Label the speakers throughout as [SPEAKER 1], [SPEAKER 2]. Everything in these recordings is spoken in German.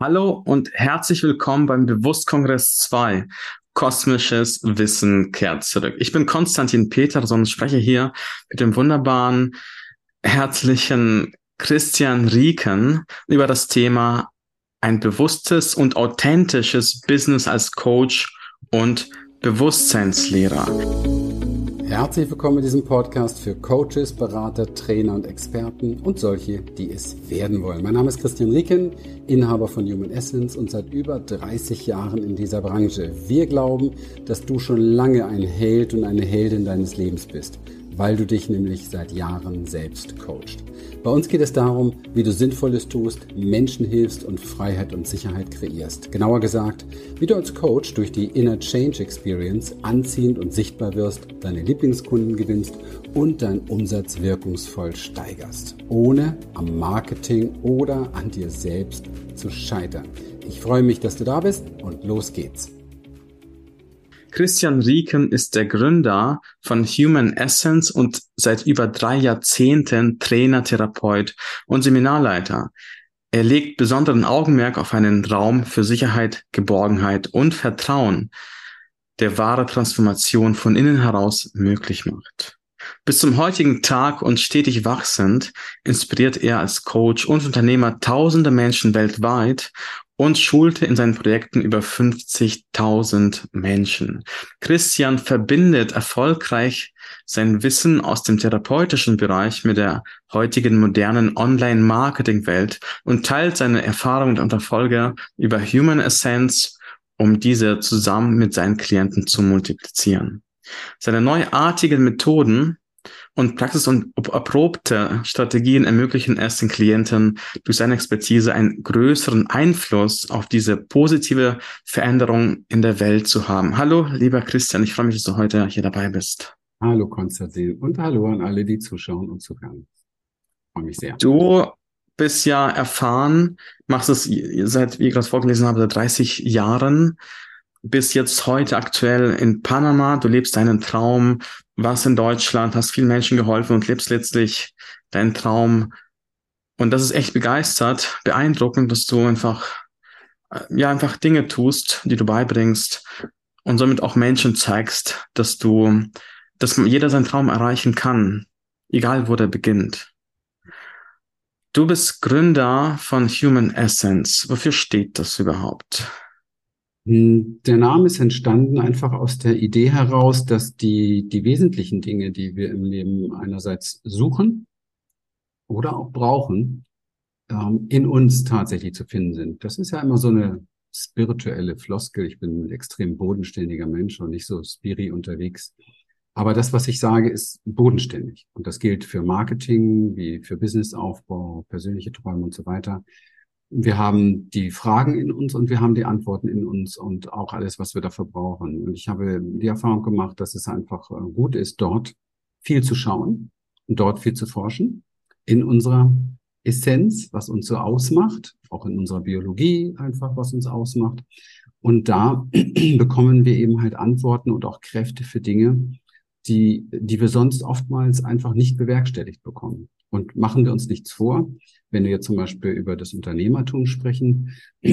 [SPEAKER 1] Hallo und herzlich willkommen beim Bewusstkongress 2. Kosmisches Wissen kehrt zurück. Ich bin Konstantin Peterson und spreche hier mit dem wunderbaren, herzlichen Christian Rieken über das Thema ein bewusstes und authentisches Business als Coach und Bewusstseinslehrer.
[SPEAKER 2] Herzlich willkommen in diesem Podcast für Coaches, Berater, Trainer und Experten und solche, die es werden wollen. Mein Name ist Christian Rieken, Inhaber von Human Essence und seit über 30 Jahren in dieser Branche. Wir glauben, dass du schon lange ein Held und eine Heldin deines Lebens bist, weil du dich nämlich seit Jahren selbst coachst. Bei uns geht es darum, wie du Sinnvolles tust, Menschen hilfst und Freiheit und Sicherheit kreierst. Genauer gesagt, wie du als Coach durch die Inner Change Experience anziehend und sichtbar wirst, deine Lieblingskunden gewinnst und deinen Umsatz wirkungsvoll steigerst, ohne am Marketing oder an dir selbst zu scheitern. Ich freue mich, dass du da bist und los geht's.
[SPEAKER 1] Christian Rieken ist der Gründer von Human Essence und seit über 3 Jahrzehnten Trainer, Therapeut und Seminarleiter. Er legt besonderen Augenmerk auf einen Raum für Sicherheit, Geborgenheit und Vertrauen, der wahre Transformation von innen heraus möglich macht. Bis zum heutigen Tag und stetig wachsend inspiriert er als Coach und Unternehmer tausende Menschen weltweit und schulte in seinen Projekten über 50.000 Menschen. Christian verbindet erfolgreich sein Wissen aus dem therapeutischen Bereich mit der heutigen modernen Online-Marketing-Welt und teilt seine Erfahrungen und Erfolge über Human Essence, um diese zusammen mit seinen Klienten zu multiplizieren. Seine neuartigen Methoden und praxis- und erprobte Strategien ermöglichen es den Klienten, durch seine Expertise einen größeren Einfluss auf diese positive Veränderung in der Welt zu haben. Hallo, lieber Christian, ich freue mich, dass du heute hier dabei bist.
[SPEAKER 2] Hallo Konstantin und hallo an alle, die zuschauen und zuhören. Ich freue mich sehr.
[SPEAKER 1] Du bist ja erfahren, machst es seit, wie ich gerade vorgelesen habe, seit 30 Jahren. Bist jetzt heute aktuell in Panama, du lebst deinen Traum, warst in Deutschland, hast vielen Menschen geholfen und lebst letztlich deinen Traum. Und das ist echt beeindruckend, dass du einfach Dinge tust, die du beibringst und somit auch Menschen zeigst, dass jeder seinen Traum erreichen kann, egal wo der beginnt. Du bist Gründer von Human Essence. Wofür steht das überhaupt?
[SPEAKER 2] Der Name ist entstanden einfach aus der Idee heraus, dass die wesentlichen Dinge, die wir im Leben einerseits suchen oder auch brauchen, in uns tatsächlich zu finden sind. Das ist ja immer so eine spirituelle Floskel. Ich bin ein extrem bodenständiger Mensch und nicht so spiri unterwegs. Aber das, was ich sage, ist bodenständig. Und das gilt für Marketing, wie für Businessaufbau, persönliche Träume und so weiter. Wir haben die Fragen in uns und wir haben die Antworten in uns und auch alles, was wir dafür brauchen. Und ich habe die Erfahrung gemacht, dass es einfach gut ist, dort viel zu schauen und dort viel zu forschen in unserer Essenz, was uns so ausmacht, auch in unserer Biologie einfach, was uns ausmacht. Und da bekommen wir eben halt Antworten und auch Kräfte für Dinge, die wir sonst oftmals einfach nicht bewerkstelligt bekommen. Und machen wir uns nichts vor, wenn wir jetzt zum Beispiel über das Unternehmertum sprechen,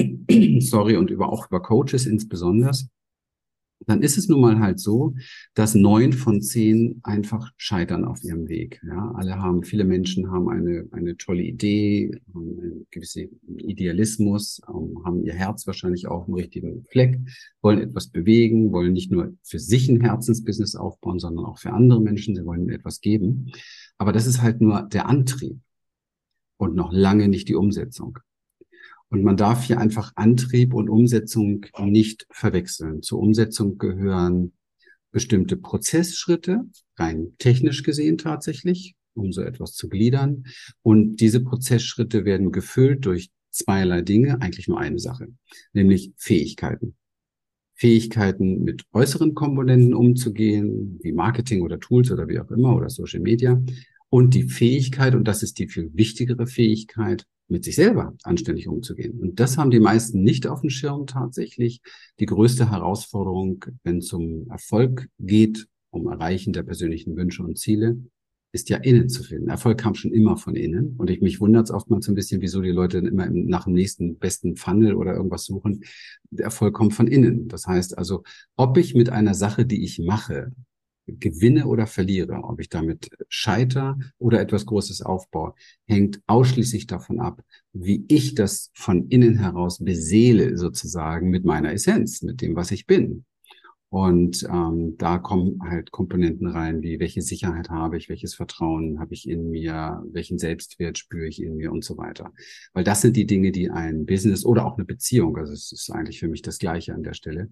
[SPEAKER 2] und auch über Coaches insbesondere, dann ist es nun mal halt so, dass 9 von 10 einfach scheitern auf ihrem Weg. Ja, viele Menschen haben eine tolle Idee, haben einen gewissen Idealismus, haben ihr Herz wahrscheinlich auch im richtigen Fleck, wollen etwas bewegen, wollen nicht nur für sich ein Herzensbusiness aufbauen, sondern auch für andere Menschen. Sie wollen etwas geben. Aber das ist halt nur der Antrieb und noch lange nicht die Umsetzung. Und man darf hier einfach Antrieb und Umsetzung nicht verwechseln. Zur Umsetzung gehören bestimmte Prozessschritte, rein technisch gesehen tatsächlich, um so etwas zu gliedern. Und diese Prozessschritte werden gefüllt durch zweierlei Dinge, eigentlich nur eine Sache, nämlich Fähigkeiten. Fähigkeiten, mit äußeren Komponenten umzugehen, wie Marketing oder Tools oder wie auch immer oder Social Media. Und die Fähigkeit, und das ist die viel wichtigere Fähigkeit, mit sich selber anständig umzugehen. Und das haben die meisten nicht auf dem Schirm tatsächlich. Die größte Herausforderung, wenn es um Erfolg geht, um Erreichen der persönlichen Wünsche und Ziele, ist ja innen zu finden. Erfolg kam schon immer von innen. Und mich wundert es oftmals so ein bisschen, wieso die Leute immer nach dem nächsten besten Funnel oder irgendwas suchen. Der Erfolg kommt von innen. Das heißt also, ob ich mit einer Sache, die ich mache, gewinne oder verliere, ob ich damit scheitere oder etwas Großes aufbaue, hängt ausschließlich davon ab, wie ich das von innen heraus beseele, sozusagen mit meiner Essenz, mit dem, was ich bin. Und da kommen halt Komponenten rein, wie welche Sicherheit habe ich, welches Vertrauen habe ich in mir, welchen Selbstwert spüre ich in mir und so weiter. Weil das sind die Dinge, die ein Business oder auch eine Beziehung, also es ist eigentlich für mich das Gleiche an der Stelle,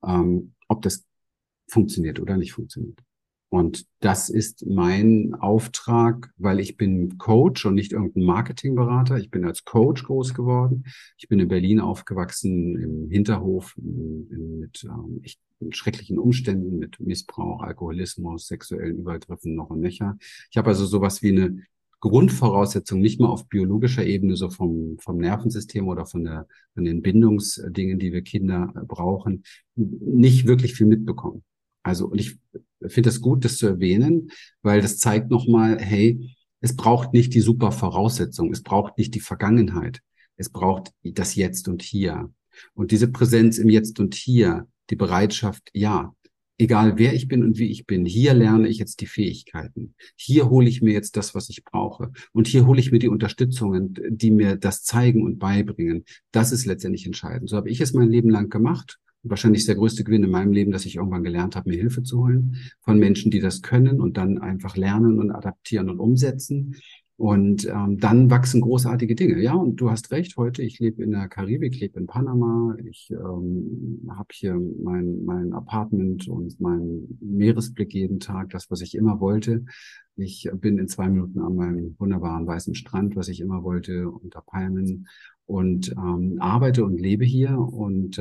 [SPEAKER 2] ob das funktioniert oder nicht funktioniert. Und das ist mein Auftrag, weil ich bin Coach und nicht irgendein Marketingberater. Ich bin als Coach groß geworden. Ich bin in Berlin aufgewachsen, im Hinterhof, mit echt schrecklichen Umständen, mit Missbrauch, Alkoholismus, sexuellen Übergriffen noch und nöcher. Ich habe also sowas wie eine Grundvoraussetzung, nicht mal auf biologischer Ebene, so vom Nervensystem oder von den Bindungsdingen, die wir Kinder brauchen, nicht wirklich viel mitbekommen. Also, und ich finde es gut, das zu erwähnen, weil das zeigt nochmal, hey, es braucht nicht die super Voraussetzung, es braucht nicht die Vergangenheit, es braucht das Jetzt und Hier. Und diese Präsenz im Jetzt und Hier, die Bereitschaft, ja, egal wer ich bin und wie ich bin, hier lerne ich jetzt die Fähigkeiten. Hier hole ich mir jetzt das, was ich brauche. Und hier hole ich mir die Unterstützungen, die mir das zeigen und beibringen. Das ist letztendlich entscheidend. So habe ich es mein Leben lang gemacht. Wahrscheinlich der größte Gewinn in meinem Leben, dass ich irgendwann gelernt habe, mir Hilfe zu holen von Menschen, die das können und dann einfach lernen und adaptieren und umsetzen. Und dann wachsen großartige Dinge. Ja, und du hast recht, heute, ich lebe in der Karibik, ich lebe in Panama, ich habe hier mein Apartment und meinen Meeresblick jeden Tag, das, was ich immer wollte. Ich bin in 2 Minuten an meinem wunderbaren weißen Strand, was ich immer wollte, unter Palmen und arbeite und lebe hier und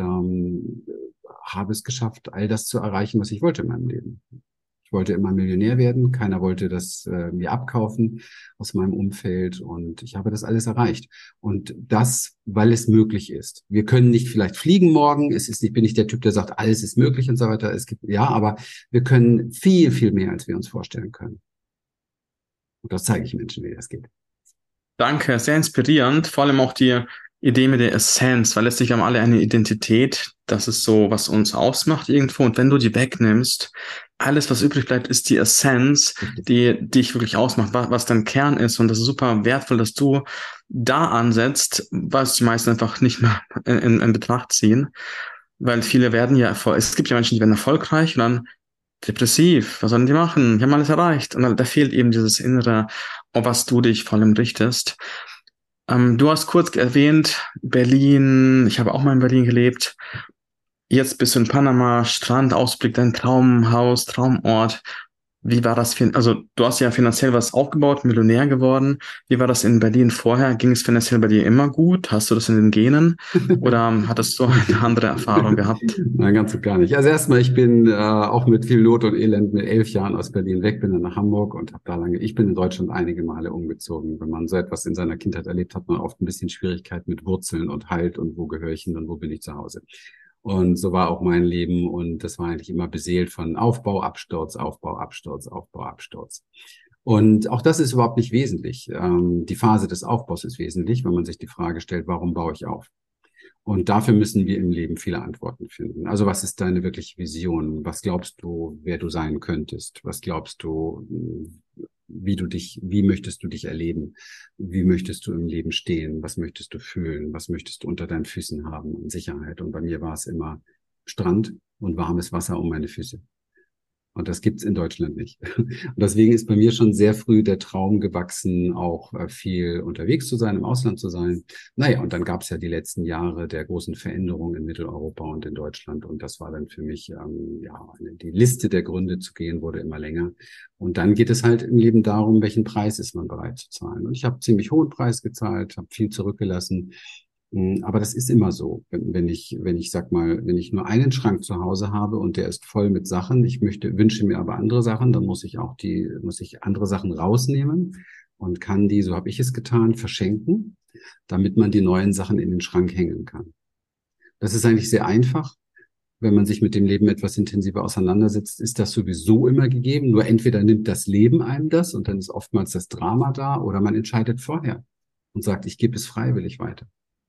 [SPEAKER 2] habe es geschafft, all das zu erreichen, was ich wollte in meinem Leben. Ich wollte immer Millionär werden, keiner wollte das mir abkaufen aus meinem Umfeld und ich habe das alles erreicht. Und das, weil es möglich ist. Wir können nicht vielleicht fliegen morgen, bin ich der Typ, der sagt, alles ist möglich und so weiter. Es gibt, ja, aber wir können viel, viel mehr, als wir uns vorstellen können. Und das zeige ich Menschen, wie das geht.
[SPEAKER 1] Danke, sehr inspirierend. Vor allem auch die Idee mit der Essenz, weil letztlich haben alle eine Identität. Das ist so, was uns ausmacht irgendwo. Und wenn du die wegnimmst, alles, was übrig bleibt, ist die Essenz, die dich wirklich ausmacht, was dein Kern ist. Und das ist super wertvoll, dass du da ansetzt, was die meisten einfach nicht mehr in Betracht ziehen. Weil viele werden ja es gibt ja Menschen, die werden erfolgreich und dann depressiv. Was sollen die machen? Die haben alles erreicht. Und da fehlt eben dieses Innere, auf was du dich vor allem richtest. Du hast kurz erwähnt, Berlin. Ich habe auch mal in Berlin gelebt. Jetzt bist du in Panama, Strand, Ausblick, dein Traumhaus, Traumort. Wie war das? Also, du hast ja finanziell was aufgebaut, Millionär geworden. Wie war das in Berlin vorher? Ging es finanziell bei dir immer gut? Hast du das in den Genen? Oder hattest du eine andere Erfahrung gehabt?
[SPEAKER 2] Nein, ganz und gar nicht. Also erstmal, ich bin auch mit viel Not und Elend mit 11 Jahren aus Berlin weg, bin dann nach Hamburg und habe da ich bin in Deutschland einige Male umgezogen. Wenn man so etwas in seiner Kindheit erlebt, hat man oft ein bisschen Schwierigkeit mit Wurzeln und Halt und wo gehöre ich hin und wo bin ich zu Hause. Und so war auch mein Leben und das war eigentlich immer beseelt von Aufbau, Absturz, Aufbau, Absturz, Aufbau, Absturz. Und auch das ist überhaupt nicht wesentlich. Die Phase des Aufbaus ist wesentlich, wenn man sich die Frage stellt, warum baue ich auf? Und dafür müssen wir im Leben viele Antworten finden. Also was ist deine wirkliche Vision? Was glaubst du, wer du sein könntest? Was glaubst du, wie möchtest du dich erleben? Wie möchtest du im Leben stehen? Was möchtest du fühlen? Was möchtest du unter deinen Füßen haben an Sicherheit? Und bei mir war es immer Strand und warmes Wasser um meine Füße. Und das gibt's in Deutschland nicht. Und deswegen ist bei mir schon sehr früh der Traum gewachsen, auch viel unterwegs zu sein, im Ausland zu sein. Naja, und dann gab's ja die letzten Jahre der großen Veränderungen in Mitteleuropa und in Deutschland. Und das war dann für mich, die Liste der Gründe zu gehen, wurde immer länger. Und dann geht es halt im Leben darum, welchen Preis ist man bereit zu zahlen. Und ich habe ziemlich hohen Preis gezahlt, habe viel zurückgelassen. Aber das ist immer so. Wenn ich nur einen Schrank zu Hause habe und der ist voll mit Sachen, wünsche mir aber andere Sachen, dann muss ich andere Sachen rausnehmen und kann die, so habe ich es getan, verschenken, damit man die neuen Sachen in den Schrank hängen kann. Das ist eigentlich sehr einfach. wenn man sich mit dem Leben etwas intensiver auseinandersetzt, ist das sowieso immer gegeben. Nur entweder nimmt das Leben einem das und dann ist oftmals das Drama da, oder man entscheidet vorher und sagt, ich gebe es freiwillig weiter.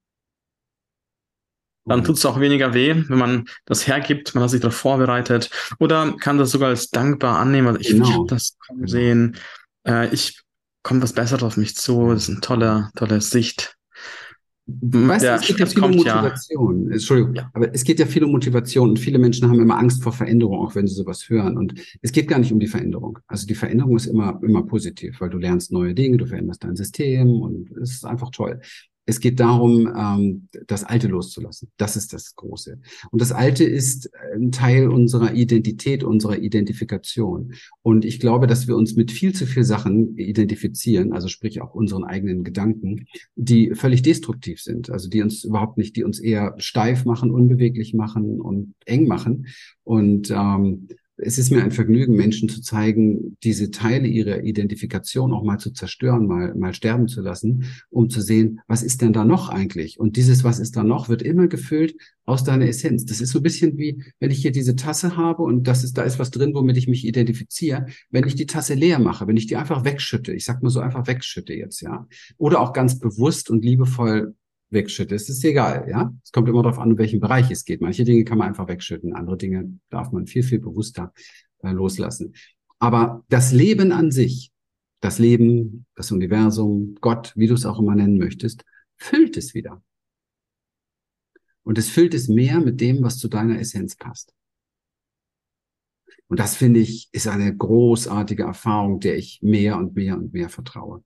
[SPEAKER 1] Dann
[SPEAKER 2] Und
[SPEAKER 1] tut es auch weniger weh, wenn man das hergibt, man hat sich darauf vorbereitet oder kann das sogar als dankbar annehmen. Also ich habe
[SPEAKER 2] genau,
[SPEAKER 1] das kommen
[SPEAKER 2] genau.
[SPEAKER 1] sehen, ich kommt was Besseres auf mich zu, das ist eine tolle Sicht.
[SPEAKER 2] Weißt du,
[SPEAKER 1] Der
[SPEAKER 2] es geht ja
[SPEAKER 1] Stress
[SPEAKER 2] viel um
[SPEAKER 1] kommt ja,
[SPEAKER 2] Motivation. Entschuldigung,
[SPEAKER 1] ja.
[SPEAKER 2] aber es geht ja viel um Motivation und viele Menschen haben immer Angst vor Veränderung, auch wenn sie sowas hören. Und es geht gar nicht um die Veränderung. Also die Veränderung ist immer positiv, weil du lernst neue Dinge, du veränderst dein System und es ist einfach toll. Es geht darum, das Alte loszulassen. Das ist das Große. Und das Alte ist ein Teil unserer Identität, unserer Identifikation. Und ich glaube, dass wir uns mit viel zu viel Sachen identifizieren, also sprich auch unseren eigenen Gedanken, die völlig destruktiv sind, also die uns überhaupt nicht, die uns eher steif machen, unbeweglich machen und eng machen. Und es ist mir ein Vergnügen, Menschen zu zeigen, diese Teile ihrer Identifikation auch mal zu zerstören, mal sterben zu lassen, um zu sehen, was ist denn da noch eigentlich? Und dieses, was ist da noch, wird immer gefüllt aus deiner Essenz. Das ist so ein bisschen wie, wenn ich hier diese Tasse habe und da ist was drin, womit ich mich identifiziere. Wenn ich die Tasse leer mache, wenn ich die einfach wegschütte, ich sag mal so einfach wegschütte jetzt, ja, oder auch ganz bewusst und liebevoll wegschütte. Es ist egal, ja. Es kommt immer darauf an, in welchem Bereich es geht. Manche Dinge kann man einfach wegschütten, andere Dinge darf man viel bewusster loslassen. Aber das Leben an sich, das Leben, das Universum, Gott, wie du es auch immer nennen möchtest, füllt es wieder. Und es füllt es mehr mit dem, was zu deiner Essenz passt. Und das, finde ich, ist eine großartige Erfahrung, der ich mehr und mehr vertraue.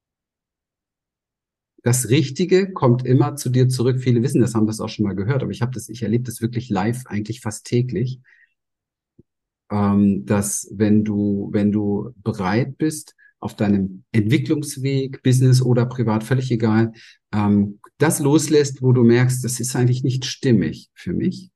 [SPEAKER 2] Das Richtige kommt immer zu dir zurück. Viele wissen das, haben das auch schon mal gehört, aber ich erlebe das wirklich live eigentlich fast täglich, dass wenn du bereit bist, auf deinem Entwicklungsweg, Business oder privat, völlig egal, das loslässt, wo du merkst, das ist eigentlich nicht stimmig für mich,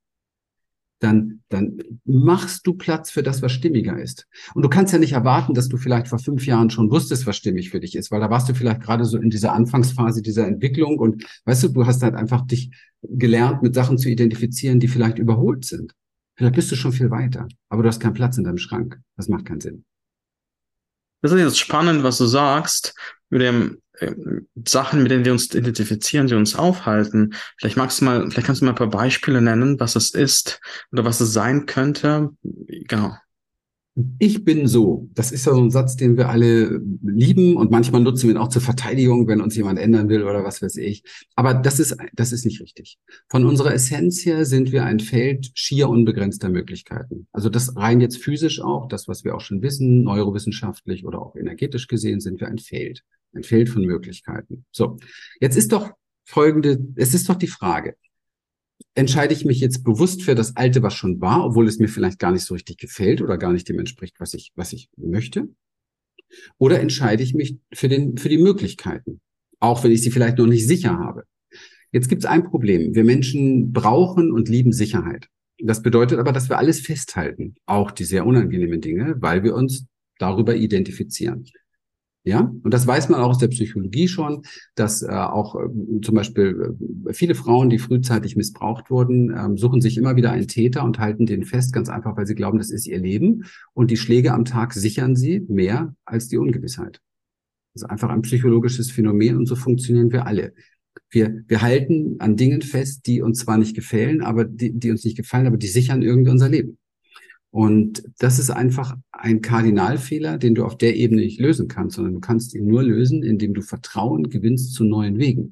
[SPEAKER 2] dann machst du Platz für das, was stimmiger ist. Und du kannst ja nicht erwarten, dass du vielleicht vor 5 Jahren schon wusstest, was stimmig für dich ist, weil da warst du vielleicht gerade so in dieser Anfangsphase dieser Entwicklung und weißt du hast halt einfach dich gelernt, mit Sachen zu identifizieren, die vielleicht überholt sind. Vielleicht bist du schon viel weiter, aber du hast keinen Platz in deinem Schrank. Das macht keinen Sinn.
[SPEAKER 1] Das ist jetzt spannend, was du sagst, mit dem Sachen, mit denen wir uns identifizieren, die uns aufhalten. Vielleicht kannst du mal ein paar Beispiele nennen, was es ist oder was es sein könnte. Genau.
[SPEAKER 2] Ich bin so. Das ist ja so ein Satz, den wir alle lieben und manchmal nutzen wir ihn auch zur Verteidigung, wenn uns jemand ändern will oder was weiß ich. Aber das ist nicht richtig. Von unserer Essenz her sind wir ein Feld schier unbegrenzter Möglichkeiten. Also das rein jetzt physisch auch, das, was wir auch schon wissen, neurowissenschaftlich oder auch energetisch gesehen, sind wir ein Feld von Möglichkeiten. So. Jetzt ist doch es ist doch die Frage, entscheide ich mich jetzt bewusst für das Alte, was schon war, obwohl es mir vielleicht gar nicht so richtig gefällt oder gar nicht dem entspricht, was ich möchte? Oder entscheide ich mich für die Möglichkeiten, auch wenn ich sie vielleicht noch nicht sicher habe? Jetzt gibt es ein Problem. Wir Menschen brauchen und lieben Sicherheit. Das bedeutet aber, dass wir alles festhalten, auch die sehr unangenehmen Dinge, weil wir uns darüber identifizieren. Ja, und das weiß man auch aus der Psychologie schon, dass auch zum Beispiel viele Frauen, die frühzeitig missbraucht wurden, suchen sich immer wieder einen Täter und halten den fest, ganz einfach, weil sie glauben, das ist ihr Leben. Und die Schläge am Tag sichern sie mehr als die Ungewissheit. Das ist einfach ein psychologisches Phänomen und so funktionieren wir alle. Wir halten an Dingen fest, die uns zwar nicht gefallen, aber die uns nicht gefallen, aber die sichern irgendwie unser Leben. Und das ist einfach ein Kardinalfehler, den du auf der Ebene nicht lösen kannst, sondern du kannst ihn nur lösen, indem du Vertrauen gewinnst zu neuen Wegen.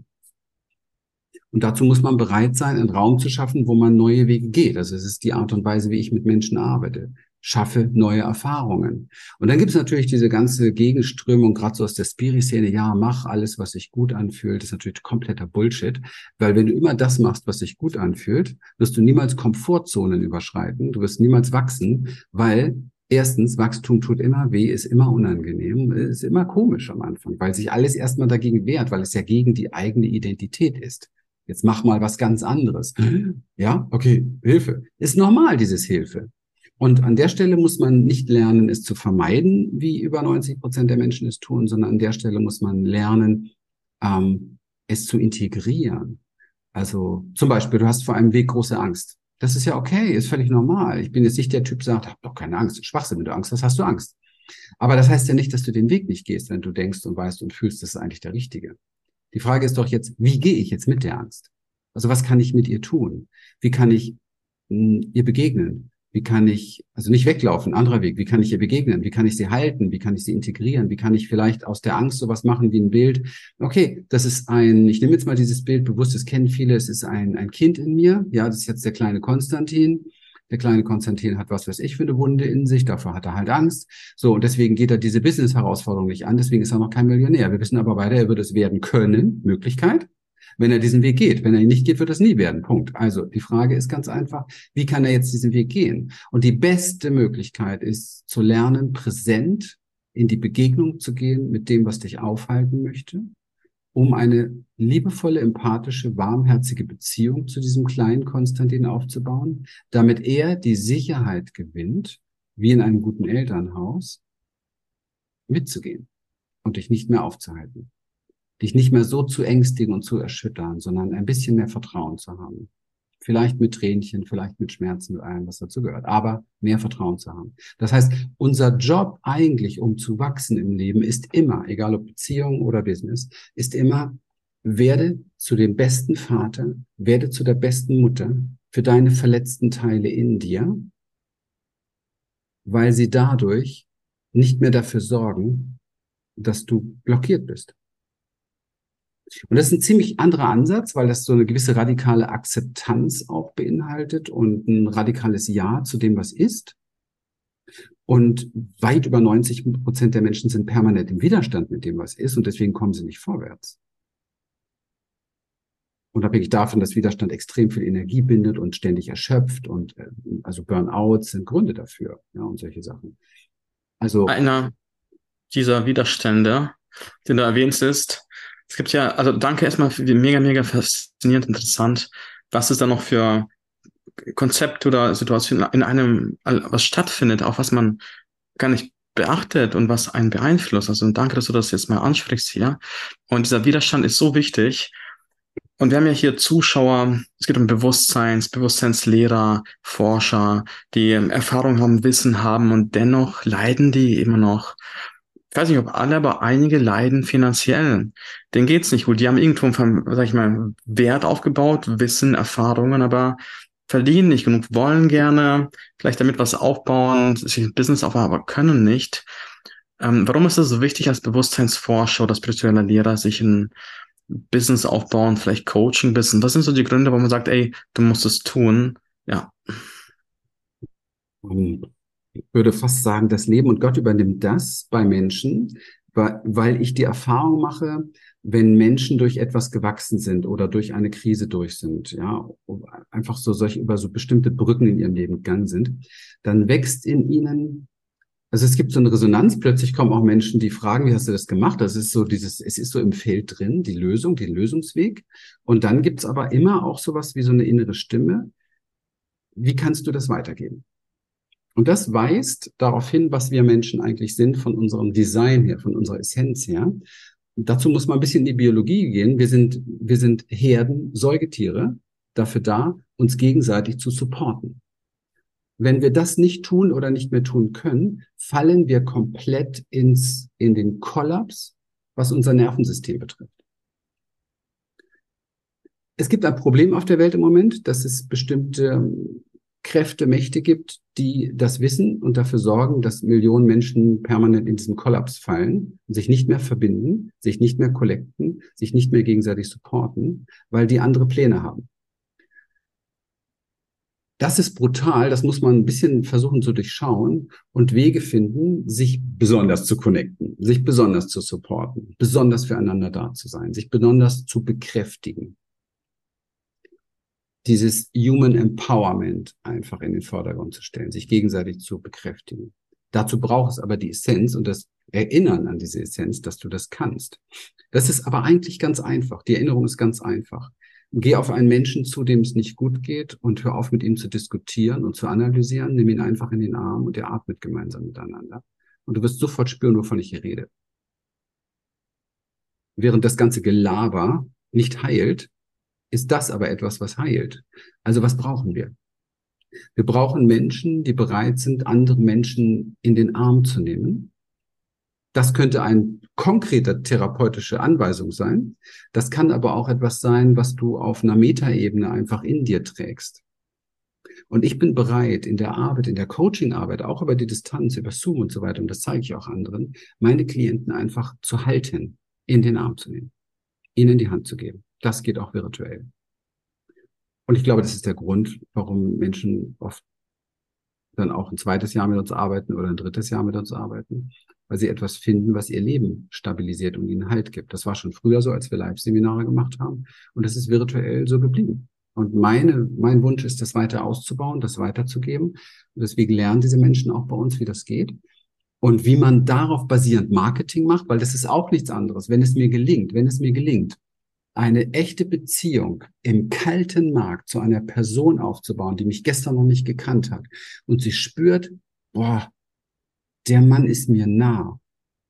[SPEAKER 2] Und dazu muss man bereit sein, einen Raum zu schaffen, wo man neue Wege geht. Also es ist die Art und Weise, wie ich mit Menschen arbeite. Schaffe neue Erfahrungen. Und dann gibt es natürlich diese ganze Gegenströmung, gerade so aus der Spiri-Szene, ja, mach alles, was sich gut anfühlt. Das ist natürlich kompletter Bullshit, weil wenn du immer das machst, was sich gut anfühlt, wirst du niemals Komfortzonen überschreiten, du wirst niemals wachsen, weil erstens, Wachstum tut immer weh, ist immer unangenehm, ist immer komisch am Anfang, weil sich alles erstmal dagegen wehrt, weil es ja gegen die eigene Identität ist. Jetzt mach mal was ganz anderes. Ja, okay, Hilfe. Ist normal, dieses Hilfe. Und an der Stelle muss man nicht lernen, es zu vermeiden, wie über 90% der Menschen es tun, sondern an der Stelle muss man lernen, es zu integrieren. Also zum Beispiel, du hast vor einem Weg große Angst. Das ist ja okay, ist völlig normal. Ich bin jetzt nicht der Typ, der sagt, hab doch keine Angst. Schwachsinn, wenn du Angst hast, hast du Angst. Aber das heißt ja nicht, dass du den Weg nicht gehst, wenn du denkst und weißt und fühlst, das ist eigentlich der Richtige. Die Frage ist doch jetzt, wie gehe ich jetzt mit der Angst? Also was kann ich mit ihr tun? Wie kann ich ihr begegnen? Wie kann ich, also nicht weglaufen, anderer Weg, wie kann ich ihr begegnen? Wie kann ich sie halten? Wie kann ich sie integrieren? Wie kann ich vielleicht aus der Angst sowas machen wie ein Bild? Okay, das ist ich nehme jetzt mal dieses Bild bewusst, das kennen viele, es ist ein Kind in mir, ja, das ist jetzt der kleine Konstantin. Der kleine Konstantin hat was weiß ich für eine Wunde in sich, davor hat er halt Angst. So, und deswegen geht er diese Business-Herausforderung nicht an, deswegen ist er noch kein Millionär. Wir wissen aber beide, er wird es werden können, Möglichkeit, wenn er diesen Weg geht. Wenn er ihn nicht geht, wird es nie werden. Punkt. Also die Frage ist ganz einfach, wie kann er jetzt diesen Weg gehen? Und die beste Möglichkeit ist zu lernen, präsent in die Begegnung zu gehen mit dem, was dich aufhalten möchte, um eine liebevolle, empathische, warmherzige Beziehung zu diesem kleinen Konstantin aufzubauen, damit er die Sicherheit gewinnt, wie in einem guten Elternhaus, mitzugehen und dich nicht mehr aufzuhalten. Dich nicht mehr so zu ängstigen und zu erschüttern, sondern ein bisschen mehr Vertrauen zu haben. Vielleicht mit Tränchen, vielleicht mit Schmerzen, mit allem, was dazu gehört, aber mehr Vertrauen zu haben. Das heißt, unser Job eigentlich, um zu wachsen im Leben, ist immer, egal ob Beziehung oder Business, ist immer, werde zu dem besten Vater, werde zu der besten Mutter für deine verletzten Teile in dir, weil sie dadurch nicht mehr dafür sorgen, dass du blockiert bist. Und das ist ein ziemlich anderer Ansatz, weil das so eine gewisse radikale Akzeptanz auch beinhaltet und ein radikales Ja zu dem, was ist. Und weit über 90% der Menschen sind permanent im Widerstand mit dem, was ist, und deswegen kommen sie nicht vorwärts. Unabhängig davon, dass Widerstand extrem viel Energie bindet und ständig erschöpft und also Burnouts sind Gründe dafür, ja, und solche Sachen. Also
[SPEAKER 1] Einer dieser Widerstände, den du erwähnst, ist, es gibt ja, also danke erstmal für die mega faszinierend, interessant. Was es da noch für Konzepte oder Situationen in einem, was stattfindet, auch was man gar nicht beachtet und was einen beeinflusst. Also danke, dass du das jetzt mal ansprichst hier. Und dieser Widerstand ist so wichtig. Und wir haben ja hier Zuschauer, es geht um Bewusstseinslehrer, Forscher, die Erfahrung haben, Wissen haben und dennoch leiden die immer noch. Ich weiß nicht, ob alle, aber einige leiden finanziell. Denen geht's nicht gut. Die haben irgendwo, sag ich mal, Wert aufgebaut, Wissen, Erfahrungen, aber verdienen nicht genug, wollen gerne vielleicht damit was aufbauen, sich ein Business aufbauen, aber können nicht. Warum ist es so wichtig, als Bewusstseinsforscher oder spiritueller Lehrer sich ein Business aufbauen, vielleicht Coaching-Business? Was sind so die Gründe, warum man sagt, ey, du musst es tun? Ja.
[SPEAKER 2] ich würde fast sagen, das Leben und Gott übernimmt das bei Menschen, weil ich die Erfahrung mache, wenn Menschen durch etwas gewachsen sind oder durch eine Krise durch sind, ja, einfach über so bestimmte Brücken in ihrem Leben gegangen sind, dann wächst in ihnen, also es gibt so eine Resonanz, plötzlich kommen auch Menschen, die fragen, wie hast du das gemacht? Das ist so es ist so im Feld drin, die Lösung, den Lösungsweg. Und dann gibt's aber immer auch sowas wie so eine innere Stimme. Wie kannst du das weitergeben? Und das weist darauf hin, was wir Menschen eigentlich sind von unserem Design her, von unserer Essenz her. Und dazu muss man ein bisschen in die Biologie gehen. Wir sind Herden, Säugetiere, dafür da, uns gegenseitig zu supporten. Wenn wir das nicht tun oder nicht mehr tun können, fallen wir komplett in den Kollaps, was unser Nervensystem betrifft. Es gibt ein Problem auf der Welt im Moment, dass es bestimmte Kräfte, Mächte gibt, die das wissen und dafür sorgen, dass Millionen Menschen permanent in diesen Kollaps fallen und sich nicht mehr verbinden, sich nicht mehr connecten, sich nicht mehr gegenseitig supporten, weil die andere Pläne haben. Das ist brutal, das muss man ein bisschen versuchen zu durchschauen und Wege finden, sich besonders zu connecten, sich besonders zu supporten, besonders füreinander da zu sein, sich besonders zu bekräftigen. Dieses Human Empowerment einfach in den Vordergrund zu stellen, sich gegenseitig zu bekräftigen. Dazu braucht es aber die Essenz und das Erinnern an diese Essenz, dass du das kannst. Das ist aber eigentlich ganz einfach. Die Erinnerung ist ganz einfach. Geh auf einen Menschen zu, dem es nicht gut geht und hör auf, mit ihm zu diskutieren und zu analysieren. Nimm ihn einfach in den Arm und ihr atmet gemeinsam miteinander. Und du wirst sofort spüren, wovon ich hier rede. Während das ganze Gelaber nicht heilt, ist das aber etwas, was heilt. Also was brauchen wir? Wir brauchen Menschen, die bereit sind, andere Menschen in den Arm zu nehmen. Das könnte eine konkrete therapeutische Anweisung sein. Das kann aber auch etwas sein, was du auf einer Metaebene einfach in dir trägst. Und ich bin bereit, in der Arbeit, in der Coaching-Arbeit, auch über die Distanz, über Zoom und so weiter, und das zeige ich auch anderen, meine Klienten einfach zu halten, in den Arm zu nehmen, ihnen die Hand zu geben. Das geht auch virtuell. Und ich glaube, das ist der Grund, warum Menschen oft dann auch ein zweites Jahr mit uns arbeiten oder ein drittes Jahr mit uns arbeiten, weil sie etwas finden, was ihr Leben stabilisiert und ihnen Halt gibt. Das war schon früher so, als wir Live-Seminare gemacht haben. Und das ist virtuell so geblieben. Und mein Wunsch ist, das weiter auszubauen, das weiterzugeben. Und deswegen lernen diese Menschen auch bei uns, wie das geht. Und wie man darauf basierend Marketing macht, weil das ist auch nichts anderes. Wenn es mir gelingt, eine echte Beziehung im kalten Markt zu einer Person aufzubauen, die mich gestern noch nicht gekannt hat und sie spürt, boah, der Mann ist mir nah.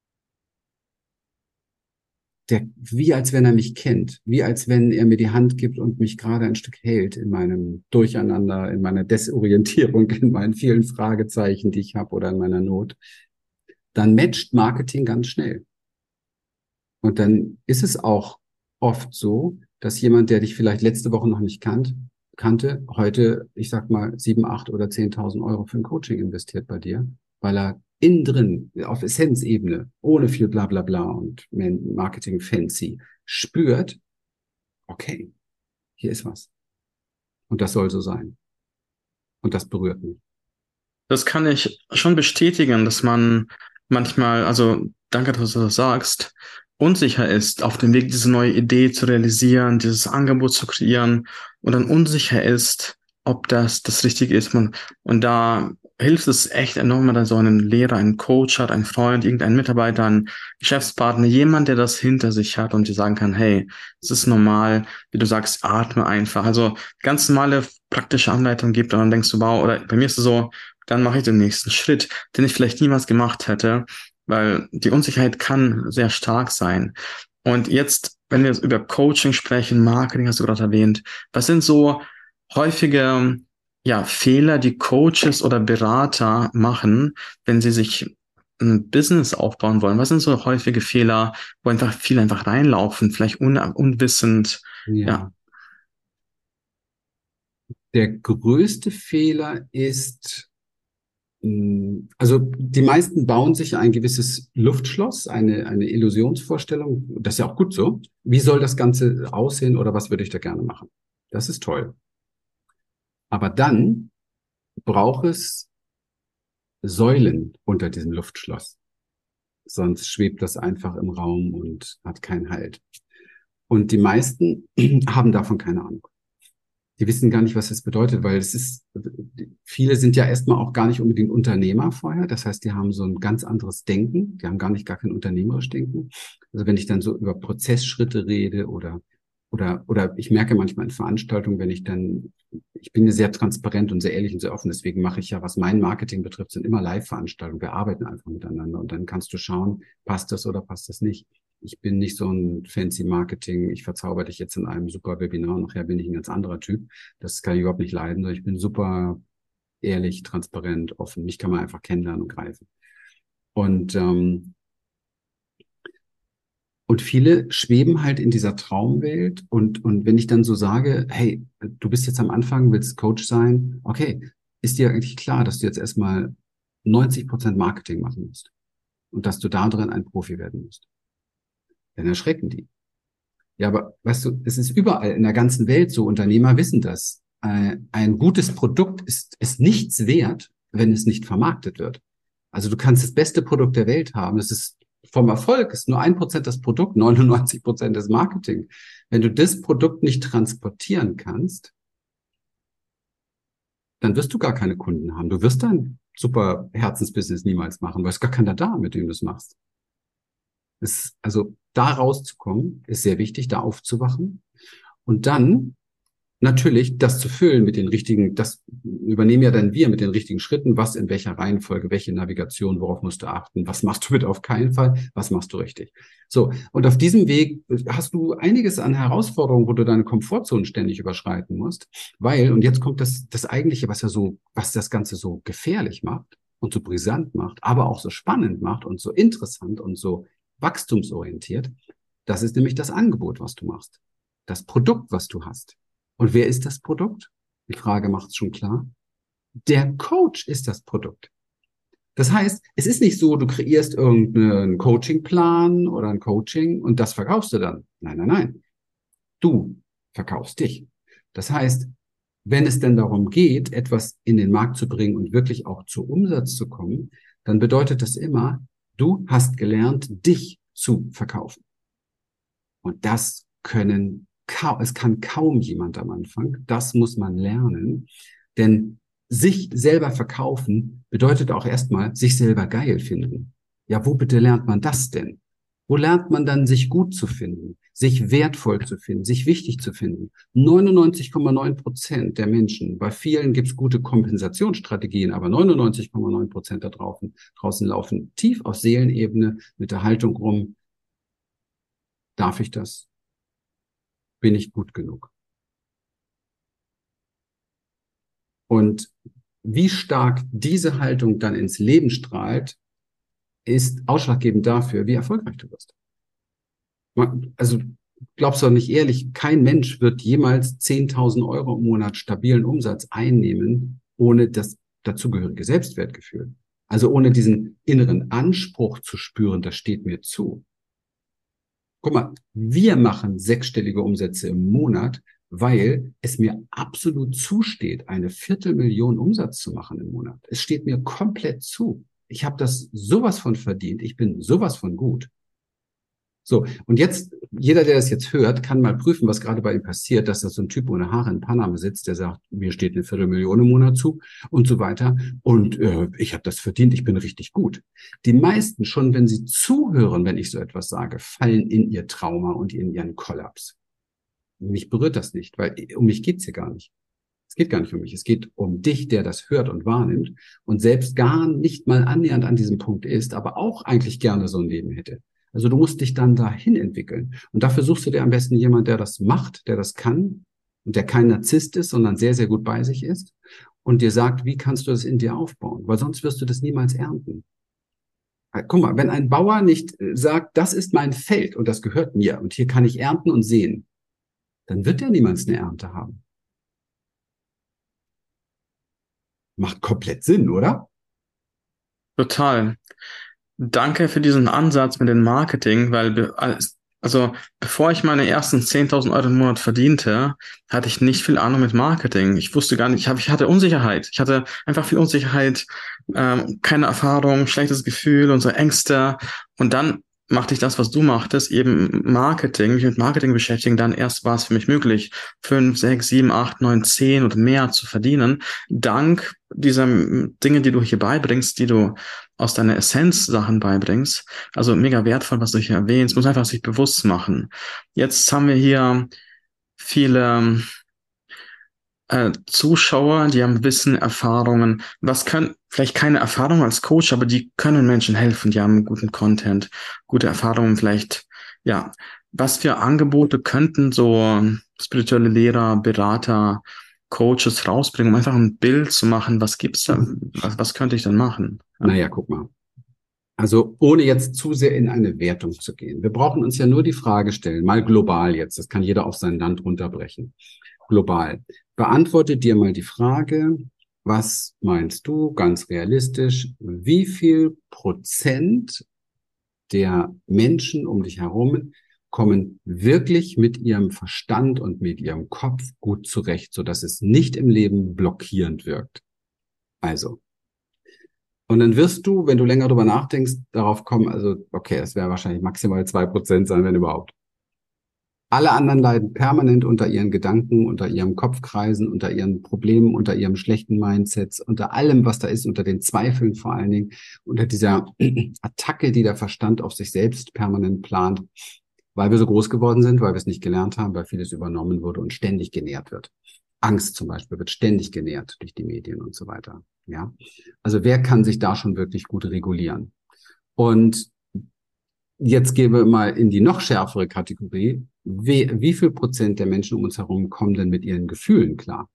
[SPEAKER 2] Wie als wenn er mich kennt, wie als wenn er mir die Hand gibt und mich gerade ein Stück hält in meinem Durcheinander, in meiner Desorientierung, in meinen vielen Fragezeichen, die ich habe oder in meiner Not. Dann matcht Marketing ganz schnell. Und dann ist es auch oft so, dass jemand, der dich vielleicht letzte Woche noch nicht kannte, heute, ich sag mal, 7, 8 oder 10.000 Euro für ein Coaching investiert bei dir, weil er innen drin, auf Essenzebene, ohne viel bla bla bla und Marketing fancy, spürt, okay, hier ist was. Und das soll so sein. Und das berührt mich.
[SPEAKER 1] Das kann ich schon bestätigen, dass man manchmal, also danke, dass du das sagst, unsicher ist, auf dem Weg, diese neue Idee zu realisieren, dieses Angebot zu kreieren und dann unsicher ist, ob das Richtige ist. Und da hilft es echt enorm, wenn man so einen Lehrer, einen Coach hat, einen Freund, irgendeinen Mitarbeiter, einen Geschäftspartner, jemand, der das hinter sich hat und dir sagen kann, hey, es ist normal, wie du sagst, atme einfach. Also ganz normale praktische Anleitung gibt und dann denkst du, wow, oder bei mir ist es so, dann mache ich den nächsten Schritt, den ich vielleicht niemals gemacht hätte, weil die Unsicherheit kann sehr stark sein. Und jetzt, wenn wir über Coaching sprechen, Marketing hast du gerade erwähnt, was sind so häufige, ja, Fehler, die Coaches oder Berater machen, wenn sie sich ein Business aufbauen wollen? Was sind so häufige Fehler, wo einfach viele einfach reinlaufen, vielleicht unwissend, ja.
[SPEAKER 2] Ja. Der größte Fehler ist, also die meisten bauen sich ein gewisses Luftschloss, eine Illusionsvorstellung. Das ist ja auch gut so. Wie soll das Ganze aussehen oder was würde ich da gerne machen? Das ist toll. Aber dann braucht es Säulen unter diesem Luftschloss. Sonst schwebt das einfach im Raum und hat keinen Halt. Und die meisten haben davon keine Ahnung. Die wissen gar nicht, was das bedeutet, weil viele sind ja erstmal auch gar nicht unbedingt Unternehmer vorher. Das heißt, die haben so ein ganz anderes Denken. Die haben gar kein unternehmerisch Denken. Also wenn ich dann so über Prozessschritte rede oder ich merke manchmal in Veranstaltungen, ich bin sehr transparent und sehr ehrlich und sehr offen. Deswegen mache ich ja, was mein Marketing betrifft, sind immer Live-Veranstaltungen. Wir arbeiten einfach miteinander und dann kannst du schauen, passt das oder passt das nicht. Ich bin nicht so ein fancy Marketing, ich verzauber dich jetzt in einem super Webinar und nachher bin ich ein ganz anderer Typ. Das kann ich überhaupt nicht leiden, sondern ich bin super ehrlich, transparent, offen. Mich kann man einfach kennenlernen und greifen. Und viele schweben halt in dieser Traumwelt und wenn ich dann so sage, hey, du bist jetzt am Anfang, willst Coach sein, okay, ist dir eigentlich klar, dass du jetzt erstmal 90% Marketing machen musst und dass du da drin ein Profi werden musst? Dann erschrecken die. Ja, aber weißt du, es ist überall in der ganzen Welt so, Unternehmer wissen das. Ein gutes Produkt ist nichts wert, wenn es nicht vermarktet wird. Also du kannst das beste Produkt der Welt haben. Es ist vom Erfolg, ist nur 1% das Produkt, 99% das Marketing. Wenn du das Produkt nicht transportieren kannst, dann wirst du gar keine Kunden haben. Du wirst dein super Herzensbusiness niemals machen, weil es gar keiner da, mit dem du es machst. Also da rauszukommen, ist sehr wichtig, da aufzuwachen. Und dann natürlich das zu füllen mit den richtigen, das übernehmen ja dann wir mit den richtigen Schritten, was in welcher Reihenfolge, welche Navigation, worauf musst du achten, was machst du bitte auf keinen Fall, was machst du richtig. So, und auf diesem Weg hast du einiges an Herausforderungen, wo du deine Komfortzone ständig überschreiten musst, weil, und jetzt kommt das Eigentliche, was das Ganze so gefährlich macht und so brisant macht, aber auch so spannend macht und so interessant und so wachstumsorientiert, das ist nämlich das Angebot, was du machst, das Produkt, was du hast. Und wer ist das Produkt? Die Frage macht es schon klar. Der Coach ist das Produkt. Das heißt, es ist nicht so, du kreierst irgendeinen Coachingplan oder ein Coaching und das verkaufst du dann. Nein, nein, nein. Du verkaufst dich. Das heißt, wenn es denn darum geht, etwas in den Markt zu bringen und wirklich auch zu Umsatz zu kommen, dann bedeutet das immer, du hast gelernt, dich zu verkaufen. Und es kann kaum jemand am Anfang. Das muss man lernen. Denn sich selber verkaufen bedeutet auch erstmal sich selber geil finden. Ja, wo bitte lernt man das denn? Wo lernt man dann, sich gut zu finden, sich wertvoll zu finden, sich wichtig zu finden? 99,9% der Menschen, bei vielen gibt es gute Kompensationsstrategien, aber 99,9% draußen laufen tief auf Seelenebene mit der Haltung rum, darf ich das? Bin ich gut genug? Und wie stark diese Haltung dann ins Leben strahlt, ist ausschlaggebend dafür, wie erfolgreich du wirst. Also glaubst du doch nicht ehrlich, kein Mensch wird jemals 10.000 Euro im Monat stabilen Umsatz einnehmen, ohne das dazugehörige Selbstwertgefühl. Also ohne diesen inneren Anspruch zu spüren, das steht mir zu. Guck mal, wir machen sechsstellige Umsätze im Monat, weil es mir absolut zusteht, eine Viertelmillion Umsatz zu machen im Monat. Es steht mir komplett zu. Ich habe das sowas von verdient. Ich bin sowas von gut. So, und jetzt, jeder, der das jetzt hört, kann mal prüfen, was gerade bei ihm passiert, dass da so ein Typ ohne Haare in Panama sitzt, der sagt, mir steht eine Viertelmillion im Monat zu und so weiter. Und ich habe das verdient, ich bin richtig gut. Die meisten, schon wenn sie zuhören, wenn ich so etwas sage, fallen in ihr Trauma und in ihren Kollaps. Mich berührt das nicht, weil um mich geht's hier gar nicht. Es geht gar nicht um mich. Es geht um dich, der das hört und wahrnimmt und selbst gar nicht mal annähernd an diesem Punkt ist, aber auch eigentlich gerne so ein Leben hätte. Also du musst dich dann dahin entwickeln. Und dafür suchst du dir am besten jemand, der das macht, der das kann und der kein Narzisst ist, sondern sehr, sehr gut bei sich ist und dir sagt, wie kannst du das in dir aufbauen? Weil sonst wirst du das niemals ernten. Guck mal, wenn ein Bauer nicht sagt, das ist mein Feld und das gehört mir und hier kann ich ernten und säen, dann wird er niemals eine Ernte haben. Macht komplett Sinn, oder?
[SPEAKER 1] Total. Danke für diesen Ansatz mit dem Marketing, weil also bevor ich meine ersten 10.000 Euro im Monat verdiente, hatte ich nicht viel Ahnung mit Marketing. Ich wusste gar nicht, ich hatte Unsicherheit. Ich hatte einfach viel Unsicherheit, keine Erfahrung, schlechtes Gefühl und so Ängste. Und dann machte ich das, was du machtest, eben Marketing, mich mit Marketing beschäftigen. Dann erst war es für mich möglich, 5, 6, 7, 8, 9, 10 oder mehr zu verdienen. Dank dieser Dinge, die du hier beibringst, die du aus deiner Essenz Sachen beibringst. Also mega wertvoll, was du hier erwähnst. Muss einfach sich bewusst machen. Jetzt haben wir hier viele Zuschauer, die haben Wissen, Erfahrungen. Vielleicht keine Erfahrung als Coach, aber die können Menschen helfen. Die haben guten Content, gute Erfahrungen vielleicht. Ja, was für Angebote könnten so spirituelle Lehrer, Berater, Coaches rausbringen, um einfach ein Bild zu machen? Was gibt's da? Was könnte ich denn machen? Ja.
[SPEAKER 2] Naja, guck mal. Also ohne jetzt zu sehr in eine Wertung zu gehen. Wir brauchen uns ja nur die Frage stellen, mal global jetzt, das kann jeder auf sein Land runterbrechen. Global. Beantworte dir mal die Frage, was meinst du ganz realistisch, wie viel Prozent der Menschen um dich herum kommen wirklich mit ihrem Verstand und mit ihrem Kopf gut zurecht, sodass es nicht im Leben blockierend wirkt? Also, und dann wirst du, wenn du länger drüber nachdenkst, darauf kommen, also okay, es wäre wahrscheinlich maximal 2% sein, wenn überhaupt. Alle anderen leiden permanent unter ihren Gedanken, unter ihrem Kopfkreisen, unter ihren Problemen, unter ihrem schlechten Mindsets, unter allem, was da ist, unter den Zweifeln vor allen Dingen, unter dieser Attacke, die der Verstand auf sich selbst permanent plant. weil wir so groß geworden sind, weil wir es nicht gelernt haben, weil vieles übernommen wurde und ständig genährt wird. Angst zum Beispiel wird ständig genährt durch die Medien und so weiter. Ja, also wer kann sich da schon wirklich gut regulieren? Und jetzt gehen wir mal in die noch schärfere Kategorie. Wie viel Prozent der Menschen um uns herum kommen denn mit ihren Gefühlen klar?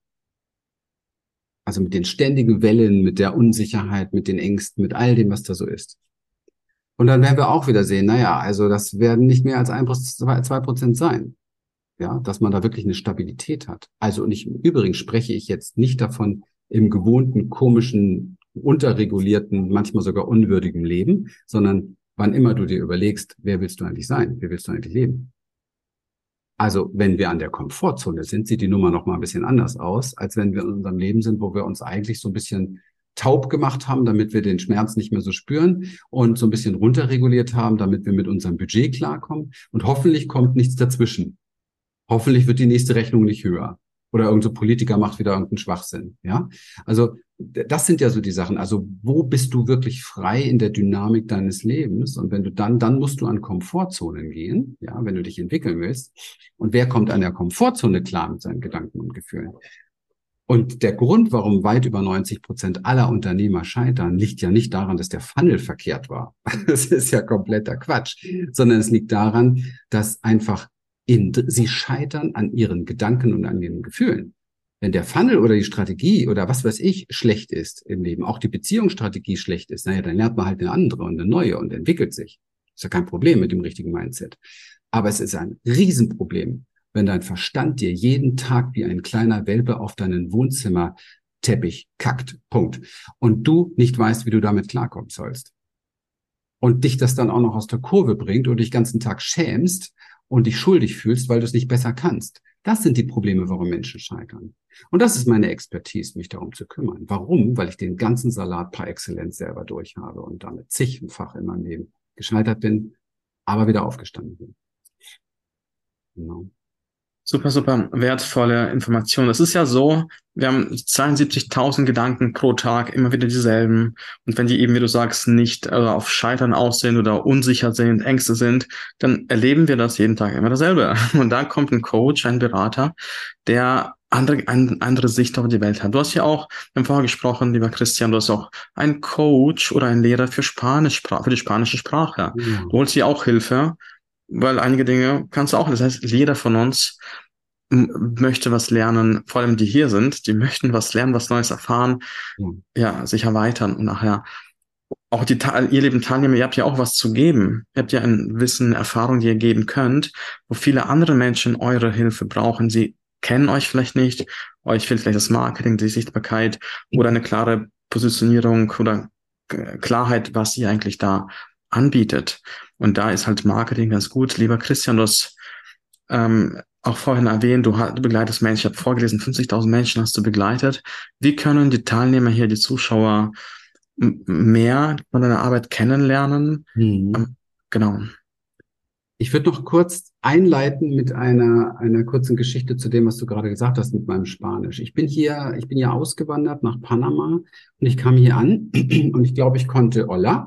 [SPEAKER 2] Also mit den ständigen Wellen, mit der Unsicherheit, mit den Ängsten, mit all dem, was da so ist. Und dann werden wir auch wieder sehen, naja, also das werden nicht mehr als 2% sein. Ja, dass man da wirklich eine Stabilität hat. Also, und im Übrigen spreche ich jetzt nicht davon im gewohnten, komischen, unterregulierten, manchmal sogar unwürdigen Leben, sondern wann immer du dir überlegst, wer willst du eigentlich sein? Wer willst du eigentlich leben? Also, wenn wir an der Komfortzone sind, sieht die Nummer noch mal ein bisschen anders aus, als wenn wir in unserem Leben sind, wo wir uns eigentlich so ein bisschen taub gemacht haben, damit wir den Schmerz nicht mehr so spüren und so ein bisschen runterreguliert haben, damit wir mit unserem Budget klarkommen. Und hoffentlich kommt nichts dazwischen. Hoffentlich wird die nächste Rechnung nicht höher. Oder irgendein so Politiker macht wieder irgendeinen Schwachsinn. Ja, also das sind ja so die Sachen. Also wo bist du wirklich frei in der Dynamik deines Lebens? Und wenn du dann musst du an Komfortzonen gehen, ja, wenn du dich entwickeln willst. Und wer kommt an der Komfortzone klar mit seinen Gedanken und Gefühlen? Und der Grund, warum weit über 90% aller Unternehmer scheitern, liegt ja nicht daran, dass der Funnel verkehrt war. Das ist ja kompletter Quatsch, sondern es liegt daran, dass einfach sie scheitern an ihren Gedanken und an ihren Gefühlen. Wenn der Funnel oder die Strategie oder was weiß ich schlecht ist im Leben, auch die Beziehungsstrategie schlecht ist, naja, dann lernt man halt eine andere und eine neue und entwickelt sich. Ist ja kein Problem mit dem richtigen Mindset. Aber es ist ein Riesenproblem, wenn dein Verstand dir jeden Tag wie ein kleiner Welpe auf deinen Wohnzimmerteppich kackt. Punkt. Und du nicht weißt, wie du damit klarkommen sollst. Und dich das dann auch noch aus der Kurve bringt und dich den ganzen Tag schämst und dich schuldig fühlst, weil du es nicht besser kannst. Das sind die Probleme, warum Menschen scheitern. Und das ist meine Expertise, mich darum zu kümmern. Warum? Weil ich den ganzen Salat par excellence selber durch habe und damit zigfach in meinem Leben gescheitert bin, aber wieder aufgestanden bin. Genau.
[SPEAKER 1] Super, super wertvolle Information. Es ist ja so, wir haben 72.000 Gedanken pro Tag, immer wieder dieselben. Und wenn die eben, wie du sagst, nicht auf Scheitern aussehen oder unsicher sind, Ängste sind, dann erleben wir das jeden Tag immer dasselbe. Und da kommt ein Coach, ein Berater, der eine andere Sicht auf die Welt hat. Du hast ja auch, wir haben vorher gesprochen, lieber Christian, du hast auch einen Coach oder einen Lehrer für für die spanische Sprache.
[SPEAKER 2] Ja.
[SPEAKER 1] Du holst dir auch Hilfe, weil einige Dinge kannst du auch. Das heißt, jeder von uns möchte was lernen, vor allem die hier sind, die möchten was lernen, was Neues erfahren, ja, sich erweitern und nachher auch ihr lieben Teilnehmer, ihr habt ja auch was zu geben. Ihr habt ja ein Wissen, Erfahrung, die ihr geben könnt, wo viele andere Menschen eure Hilfe brauchen. Sie kennen euch vielleicht nicht, euch fehlt vielleicht das Marketing, die Sichtbarkeit oder eine klare Positionierung oder Klarheit, was ihr eigentlich da anbietet. Und da ist halt Marketing ganz gut. Lieber Christian, du hast auch vorhin erwähnt, du begleitest Menschen, ich habe vorgelesen, 50.000 Menschen hast du begleitet. Wie können die Teilnehmer hier, die Zuschauer, mehr von deiner Arbeit kennenlernen? Genau.
[SPEAKER 2] Ich würde noch kurz einleiten mit einer kurzen Geschichte zu dem, was du gerade gesagt hast mit meinem Spanisch. Ich bin hier ausgewandert nach Panama und ich kam hier an und ich glaube, ich konnte Hola,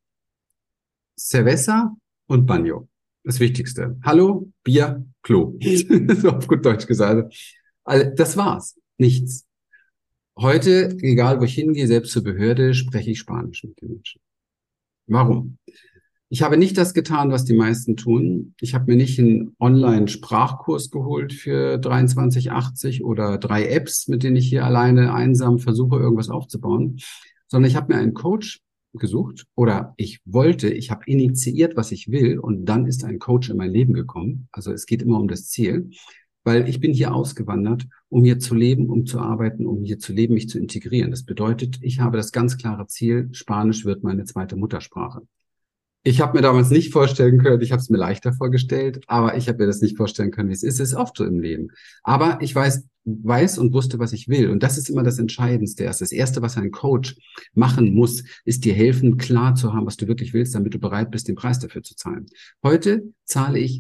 [SPEAKER 2] Cerveza und Baño. Das Wichtigste. Hallo, Bier, Klo. So auf gut Deutsch gesagt. Also, das war's. Nichts. Heute, egal wo ich hingehe, selbst zur Behörde, spreche ich Spanisch mit den Menschen. Warum? Ich habe nicht das getan, was die meisten tun. Ich habe mir nicht einen Online-Sprachkurs geholt für 23,80 oder 3 Apps, mit denen ich hier alleine einsam versuche, irgendwas aufzubauen, sondern ich habe mir einen Coach gesucht oder ich habe initiiert, was ich will und dann ist ein Coach in mein Leben gekommen. Also es geht immer um das Ziel, weil ich bin hier ausgewandert, um hier zu leben, um zu arbeiten, um hier zu leben, mich zu integrieren. Das bedeutet, ich habe das ganz klare Ziel, Spanisch wird meine zweite Muttersprache. Ich habe mir damals nicht vorstellen können, ich habe es mir leichter vorgestellt, aber ich habe mir das nicht vorstellen können, wie es ist. Es ist oft so im Leben. Aber ich weiß und wusste, was ich will. Und das ist immer das Entscheidendste. Das Erste, was ein Coach machen muss, ist dir helfen, klar zu haben, was du wirklich willst, damit du bereit bist, den Preis dafür zu zahlen. Heute zahle ich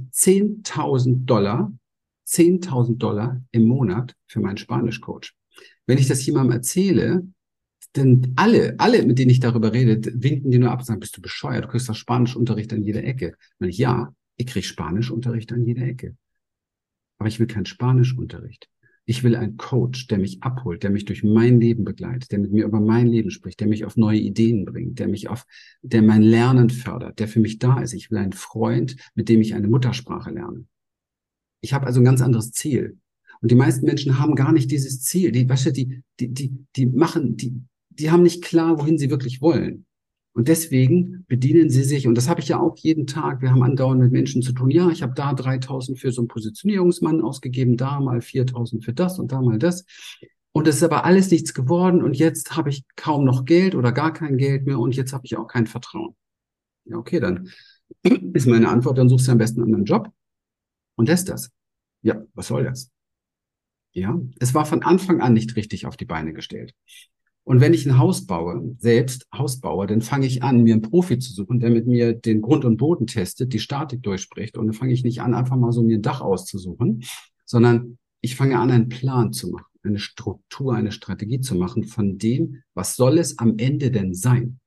[SPEAKER 2] $10.000 im Monat für meinen Spanisch-Coach. Wenn ich das jemandem erzähle, denn alle, mit denen ich darüber rede, winken die nur ab und sagen, bist du bescheuert, du kriegst doch Spanischunterricht an jeder Ecke. Wenn ich, ja, Ich kriege Spanischunterricht an jeder Ecke. Aber ich will keinen Spanischunterricht. Ich will einen Coach, der mich abholt, der mich durch mein Leben begleitet, der mit mir über mein Leben spricht, der mich auf neue Ideen bringt, der mein Lernen fördert, der für mich da ist. Ich will einen Freund, mit dem ich eine Muttersprache lerne. Ich habe also ein ganz anderes Ziel. Und die meisten Menschen haben gar nicht dieses Ziel. Die haben nicht klar, wohin sie wirklich wollen. Und deswegen bedienen sie sich, und das habe ich ja auch jeden Tag, wir haben andauernd mit Menschen zu tun, ja, ich habe da 3.000 für so einen Positionierungsmann ausgegeben, da mal 4.000 für das und da mal das. Und es ist aber alles nichts geworden und jetzt habe ich kaum noch Geld oder gar kein Geld mehr und jetzt habe ich auch kein Vertrauen. Ja, okay, dann ist meine Antwort, dann suchst du am besten einen anderen Job und lässt das. Ja, was soll das? Ja, es war von Anfang an nicht richtig auf die Beine gestellt. Und wenn ich ein Haus baue, selbst Hausbauer, dann fange ich an, mir einen Profi zu suchen, der mit mir den Grund und Boden testet, die Statik durchspricht. Und dann fange ich nicht an, einfach mal so mir ein Dach auszusuchen, sondern ich fange an, einen Plan zu machen, eine Struktur, eine Strategie zu machen von dem, was soll es am Ende denn sein?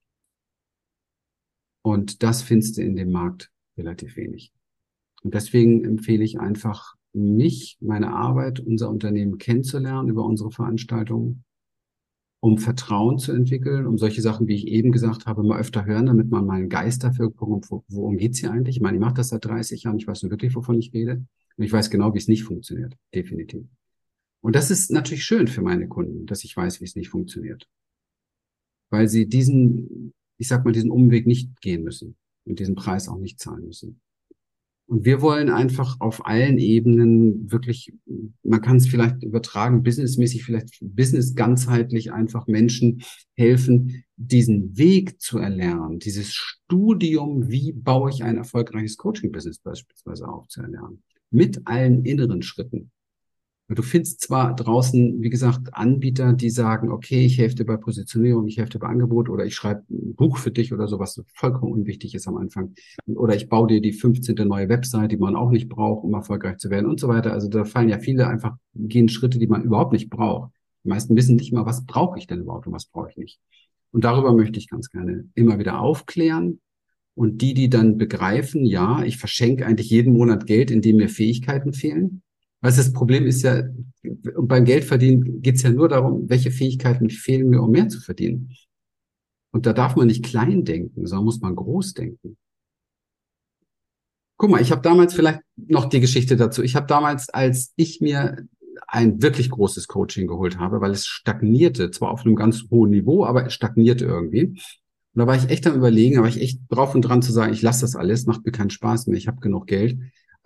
[SPEAKER 2] Und das findest du in dem Markt relativ wenig. Und deswegen empfehle ich einfach, mich, meine Arbeit, unser Unternehmen kennenzulernen über unsere Veranstaltungen, um Vertrauen zu entwickeln, um solche Sachen, wie ich eben gesagt habe, mal öfter hören, damit man mal einen Geist dafür bekommt, worum geht's hier eigentlich? Ich meine, ich mache das seit 30 Jahren, ich weiß nur wirklich, wovon ich rede. Und ich weiß genau, wie es nicht funktioniert, definitiv. Und das ist natürlich schön für meine Kunden, dass ich weiß, wie es nicht funktioniert. Weil sie diesen Umweg nicht gehen müssen und diesen Preis auch nicht zahlen müssen. Und wir wollen einfach auf allen Ebenen wirklich, man kann es vielleicht übertragen, businessmäßig, vielleicht business ganzheitlich einfach Menschen helfen, diesen Weg zu erlernen, dieses Studium, wie baue ich ein erfolgreiches Coaching-Business beispielsweise auf, zu erlernen. Mit allen inneren Schritten. Du findest zwar draußen, wie gesagt, Anbieter, die sagen, okay, ich helfe dir bei Positionierung, ich helfe dir bei Angebot oder ich schreibe ein Buch für dich oder so, was vollkommen unwichtig ist am Anfang. Oder ich baue dir die 15. neue Website, die man auch nicht braucht, um erfolgreich zu werden und so weiter. Also da fallen ja viele einfach, gehen Schritte, die man überhaupt nicht braucht. Die meisten wissen nicht mal, was brauche ich denn überhaupt und was brauche ich nicht. Und darüber möchte ich ganz gerne immer wieder aufklären. Und die dann begreifen, ja, ich verschenke eigentlich jeden Monat Geld, indem mir Fähigkeiten fehlen. Weißt du, das Problem ist ja, beim Geldverdienen geht es ja nur darum, welche Fähigkeiten fehlen mir, um mehr zu verdienen. Und da darf man nicht klein denken, sondern muss man groß denken. Guck mal, ich habe damals vielleicht noch die Geschichte dazu. Ich habe damals, als ich mir ein wirklich großes Coaching geholt habe, weil es stagnierte, zwar auf einem ganz hohen Niveau, aber es stagnierte irgendwie. Und da war ich echt am Überlegen, da war ich echt drauf und dran zu sagen, ich lasse das alles, macht mir keinen Spaß mehr, ich habe genug Geld.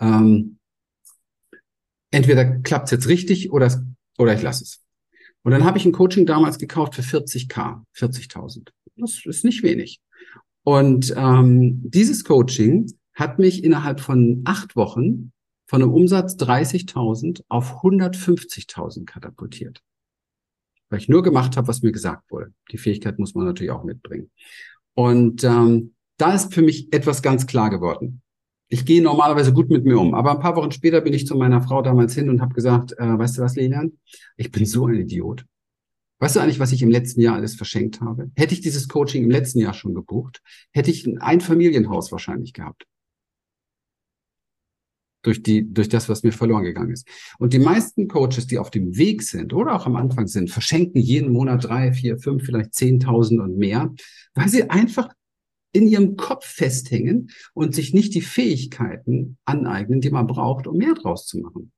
[SPEAKER 2] Entweder klappt es jetzt richtig oder ich lasse es. Und dann habe ich ein Coaching damals gekauft für 40.000. Das ist nicht wenig. Und dieses Coaching hat mich innerhalb von 8 Wochen von einem Umsatz 30.000 auf 150.000 katapultiert. Weil ich nur gemacht habe, was mir gesagt wurde. Die Fähigkeit muss man natürlich auch mitbringen. Und da ist für mich etwas ganz klar geworden. Ich gehe normalerweise gut mit mir um. Aber ein paar Wochen später bin ich zu meiner Frau damals hin und habe gesagt, weißt du was, Lilian? Ich bin so ein Idiot. Weißt du eigentlich, was ich im letzten Jahr alles verschenkt habe? Hätte ich dieses Coaching im letzten Jahr schon gebucht, hätte ich ein Familienhaus wahrscheinlich gehabt. Durch das, was mir verloren gegangen ist. Und die meisten Coaches, die auf dem Weg sind oder auch am Anfang sind, verschenken jeden Monat 3, 4, 5, vielleicht 10.000 und mehr, weil sie einfach in ihrem Kopf festhängen und sich nicht die Fähigkeiten aneignen, die man braucht, um mehr draus zu machen.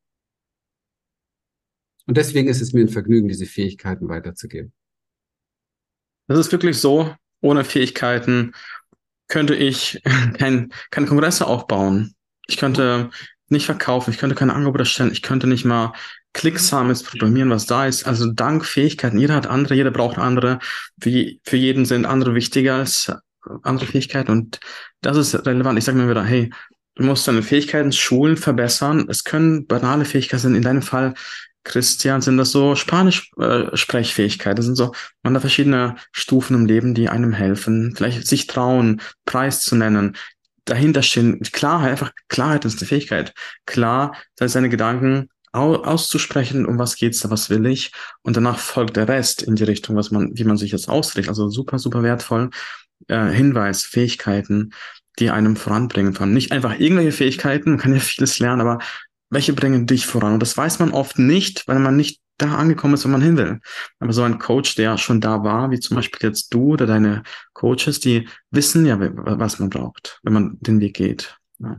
[SPEAKER 2] Und deswegen ist es mir ein Vergnügen, diese Fähigkeiten weiterzugeben.
[SPEAKER 1] Das ist wirklich so. Ohne Fähigkeiten könnte ich keine Kongresse aufbauen. Ich könnte nicht verkaufen, ich könnte keine Angebote stellen, ich könnte nicht mal klicksames Programmieren, was da ist. Also dank Fähigkeiten. Jeder hat andere, jeder braucht andere. Für jeden sind andere wichtiger als andere Fähigkeiten. Und das ist relevant. Ich sage mir wieder, hey, du musst deine Fähigkeiten schulen, verbessern. Es können banale Fähigkeiten sein. In deinem Fall, Christian, sind das so Spanisch-Sprechfähigkeiten. Das sind so, man hat verschiedene Stufen im Leben, die einem helfen. Vielleicht sich trauen, Preis zu nennen. Dahinter stehen Klarheit, einfach Klarheit ist eine Fähigkeit. Klar, seine Gedanken auszusprechen, um was geht's da, was will ich, und danach folgt der Rest in die Richtung, wie man sich jetzt ausrichtet. Also super, super wertvoll. Hinweis, Fähigkeiten. die einem voranbringen können. Nicht einfach irgendwelche Fähigkeiten, man kann ja vieles lernen, aber welche bringen dich voran? Und das weiß man oft nicht, weil man nicht da angekommen ist, wo man hin will. Aber so ein Coach, der schon da war, wie zum Beispiel jetzt du oder deine Coaches, die wissen ja, was man braucht, wenn man den Weg geht. Ja.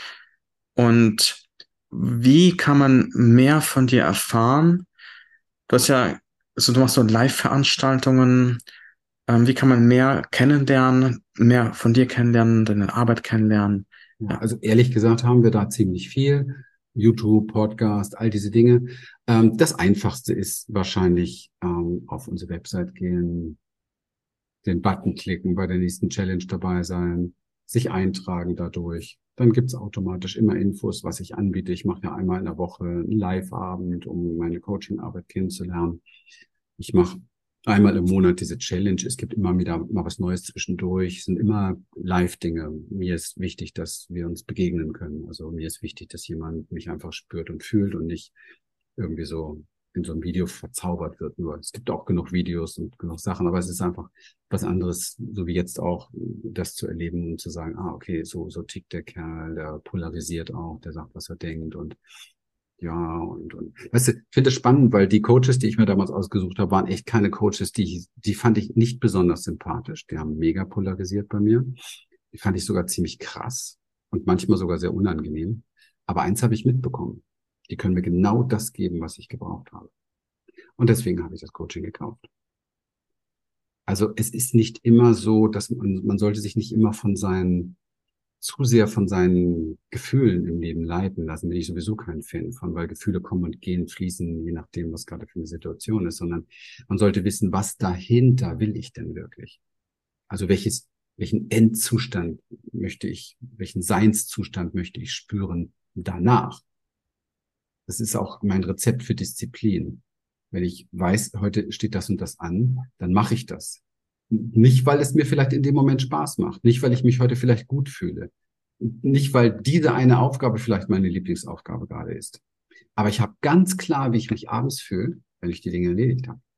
[SPEAKER 1] Und wie kann man mehr von dir erfahren? Du hast ja, also du machst so Live-Veranstaltungen. Wie kann man mehr kennenlernen, mehr von dir kennenlernen, deine Arbeit kennenlernen?
[SPEAKER 2] Ja,
[SPEAKER 1] Ja.
[SPEAKER 2] also ehrlich gesagt haben wir da ziemlich viel. YouTube, Podcast, all diese Dinge. Das Einfachste ist wahrscheinlich auf unsere Website gehen, den Button klicken, bei der nächsten Challenge dabei sein, sich eintragen dadurch. Dann gibt's automatisch immer Infos, was ich anbiete. Ich mache ja einmal in der Woche einen Live-Abend, um meine Coaching-Arbeit kennenzulernen. Ich mache einmal im Monat diese Challenge. Es gibt immer wieder mal was Neues zwischendurch. Es sind immer Live-Dinge. Mir ist wichtig, dass wir uns begegnen können. Also mir ist wichtig, dass jemand mich einfach spürt und fühlt und nicht irgendwie so in so einem Video verzaubert wird. Nur es gibt auch genug Videos und genug Sachen, aber es ist einfach was anderes, so wie jetzt auch, das zu erleben und zu sagen, okay, so tickt der Kerl, der polarisiert auch, der sagt, was er denkt und ja, und weißt du, ich finde das spannend, weil die Coaches, die ich mir damals ausgesucht habe, waren echt keine Coaches, die fand ich nicht besonders sympathisch. Die haben mega polarisiert bei mir. Die fand ich sogar ziemlich krass und manchmal sogar sehr unangenehm. Aber eins habe ich mitbekommen. Die können mir genau das geben, was ich gebraucht habe. Und deswegen habe ich das Coaching gekauft. Also es ist nicht immer so, dass man sollte sich nicht immer zu sehr von seinen Gefühlen im Leben leiten lassen, bin ich sowieso kein Fan von, weil Gefühle kommen und gehen, fließen, je nachdem, was gerade für eine Situation ist, sondern man sollte wissen, was dahinter will ich denn wirklich? Also welchen Endzustand möchte ich, welchen Seinszustand möchte ich spüren danach? Das ist auch mein Rezept für Disziplin. Wenn ich weiß, heute steht das und das an, dann mache ich das. Nicht, weil es mir vielleicht in dem Moment Spaß macht, nicht, weil ich mich heute vielleicht gut fühle, nicht, weil diese eine Aufgabe vielleicht meine Lieblingsaufgabe gerade ist. Aber ich habe ganz klar, wie ich mich abends fühle, wenn ich die Dinge erledigt habe.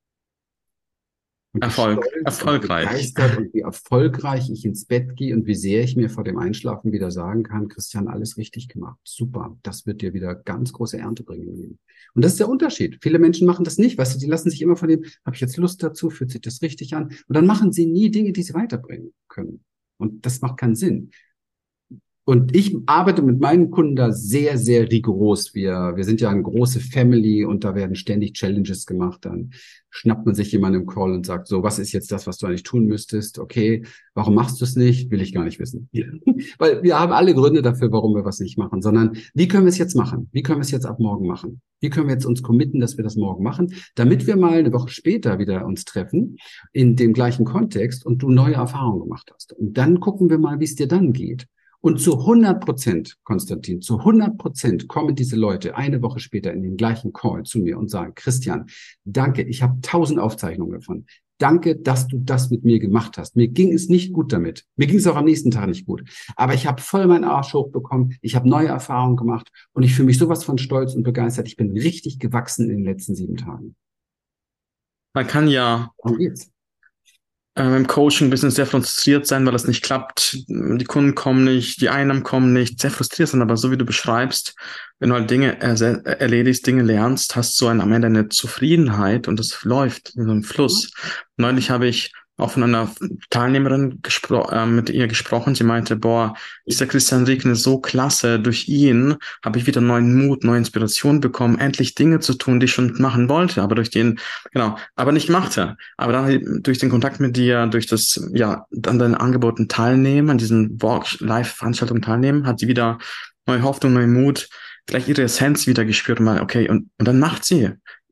[SPEAKER 2] Und wie stolz und
[SPEAKER 1] Erfolgreich.
[SPEAKER 2] begeistert und wie erfolgreich ich ins Bett gehe und wie sehr ich mir vor dem Einschlafen wieder sagen kann, Christian, alles richtig gemacht. Super. Das wird dir wieder ganz große Ernte bringen im Leben. Und das ist der Unterschied. Viele Menschen machen das nicht. Weißt du, die lassen sich immer von dem, habe ich jetzt Lust dazu, fühlt sich das richtig an? Und dann machen sie nie Dinge, die sie weiterbringen können. Und das macht keinen Sinn. Und ich arbeite mit meinen Kunden da sehr, sehr rigoros. Wir sind ja eine große Family und da werden ständig Challenges gemacht. Dann schnappt man sich jemanden im Call und sagt, so, was ist jetzt das, was du eigentlich tun müsstest? Okay, warum machst du es nicht? Will ich gar nicht wissen. Weil wir haben alle Gründe dafür, warum wir was nicht machen, sondern wie können wir es jetzt machen? Wie können wir es jetzt ab morgen machen? Wie können wir jetzt uns committen, dass wir das morgen machen, damit wir mal eine Woche später wieder uns treffen in dem gleichen Kontext und du neue Erfahrungen gemacht hast. Und dann gucken wir mal, wie es dir dann geht. Und zu 100%, Konstantin, zu 100% kommen diese Leute eine Woche später in den gleichen Call zu mir und sagen, Christian, danke, ich habe 1000 Aufzeichnungen davon. Danke, dass du das mit mir gemacht hast. Mir ging es nicht gut damit. Mir ging es auch am nächsten Tag nicht gut. Aber ich habe voll meinen Arsch hochbekommen. Ich habe neue Erfahrungen gemacht und ich fühle mich sowas von stolz und begeistert. Ich bin richtig gewachsen in den letzten 7 Tagen.
[SPEAKER 1] Man kann ja
[SPEAKER 2] Darum geht's.
[SPEAKER 1] im Coaching-Business sehr frustriert sein, weil es nicht klappt. Die Kunden kommen nicht, die Einnahmen kommen nicht. Sehr frustriert sein, aber so wie du beschreibst, wenn du halt Dinge erledigst, Dinge lernst, hast du am Ende eine Zufriedenheit und es läuft in so einem Fluss. Neulich habe ich auch von einer Teilnehmerin mit ihr gesprochen. Sie meinte, boah, dieser Christian Rieken ist so klasse. Durch ihn habe ich wieder neuen Mut, neue Inspiration bekommen, endlich Dinge zu tun, die ich schon machen wollte, aber durch den, genau, aber nicht machte. Aber dann durch den Kontakt mit dir, durch das, ja, an deinen Angeboten teilnehmen, an diesen Live-Veranstaltungen teilnehmen, hat sie wieder neue Hoffnung, neuen Mut, gleich ihre Essenz wieder gespürt und mal, okay, und dann macht sie.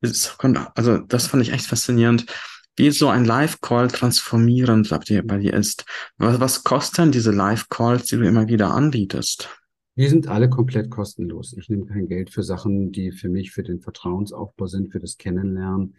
[SPEAKER 1] Also das fand ich echt faszinierend, wie so ein Live-Call transformierend bei dir ist. Was kosten diese Live-Calls, die du immer wieder anbietest?
[SPEAKER 2] Die sind alle komplett kostenlos. Ich nehme kein Geld für Sachen, die für mich, für den Vertrauensaufbau sind, für das Kennenlernen.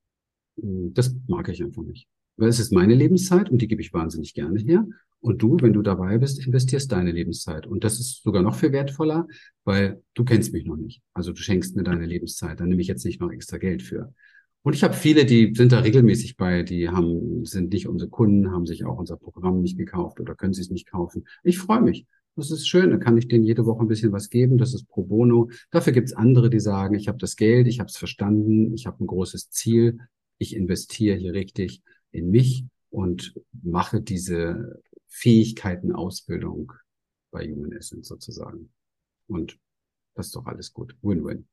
[SPEAKER 2] Das mag ich einfach nicht. Weil es ist meine Lebenszeit und die gebe ich wahnsinnig gerne her. Und du, wenn du dabei bist, investierst deine Lebenszeit. Und das ist sogar noch viel wertvoller, weil du kennst mich noch nicht. Also du schenkst mir deine Lebenszeit. Da nehme ich jetzt nicht noch extra Geld für. Und ich habe viele, die sind da regelmäßig bei, sind nicht unsere Kunden, haben sich auch unser Programm nicht gekauft oder können sie es nicht kaufen. Ich freue mich. Das ist schön. Da kann ich denen jede Woche ein bisschen was geben. Das ist pro bono. Dafür gibt's andere, die sagen, ich habe das Geld, ich habe es verstanden, ich habe ein großes Ziel, ich investiere hier richtig in mich und mache diese Fähigkeiten-Ausbildung bei Human Essence sozusagen. Und das ist doch alles gut. Win-win.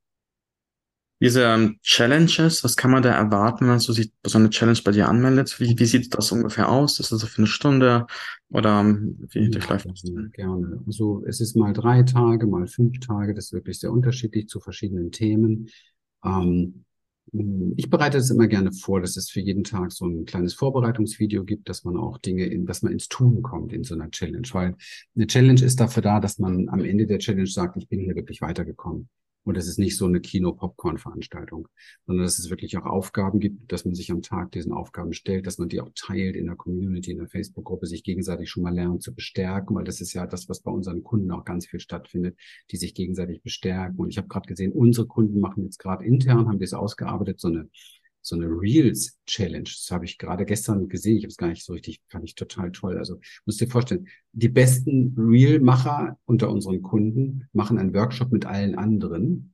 [SPEAKER 1] Diese Challenges, was kann man da erwarten, wenn man so eine Challenge bei dir anmeldet? Wie sieht das ungefähr aus? Ist das so für eine Stunde oder wie
[SPEAKER 2] Ja,
[SPEAKER 1] durchläuft das denn?
[SPEAKER 2] gerne. Also es ist mal 3 Tage, mal 5 Tage. Das ist wirklich sehr unterschiedlich zu verschiedenen Themen. Ähm, Ich bereite das immer gerne vor, dass es für jeden Tag so ein kleines Vorbereitungsvideo gibt, dass man auch dass man ins Tun kommt in so einer Challenge. Weil eine Challenge ist dafür da, dass man am Ende der Challenge sagt, ich bin hier wirklich weitergekommen. Und es ist nicht so eine Kino-Popcorn-Veranstaltung, sondern dass es wirklich auch Aufgaben gibt, dass man sich am Tag diesen Aufgaben stellt, dass man die auch teilt in der Community, in der Facebook-Gruppe, sich gegenseitig schon mal lernt zu bestärken, weil das ist ja das, was bei unseren Kunden auch ganz viel stattfindet, die sich gegenseitig bestärken. Und ich habe gerade gesehen, unsere Kunden machen jetzt gerade intern, haben das ausgearbeitet, so eine Reels-Challenge. Das habe ich gerade gestern gesehen. Ich habe es gar nicht so richtig, fand ich total toll. Also musst dir vorstellen, die besten Reel-Macher unter unseren Kunden machen einen Workshop mit allen anderen,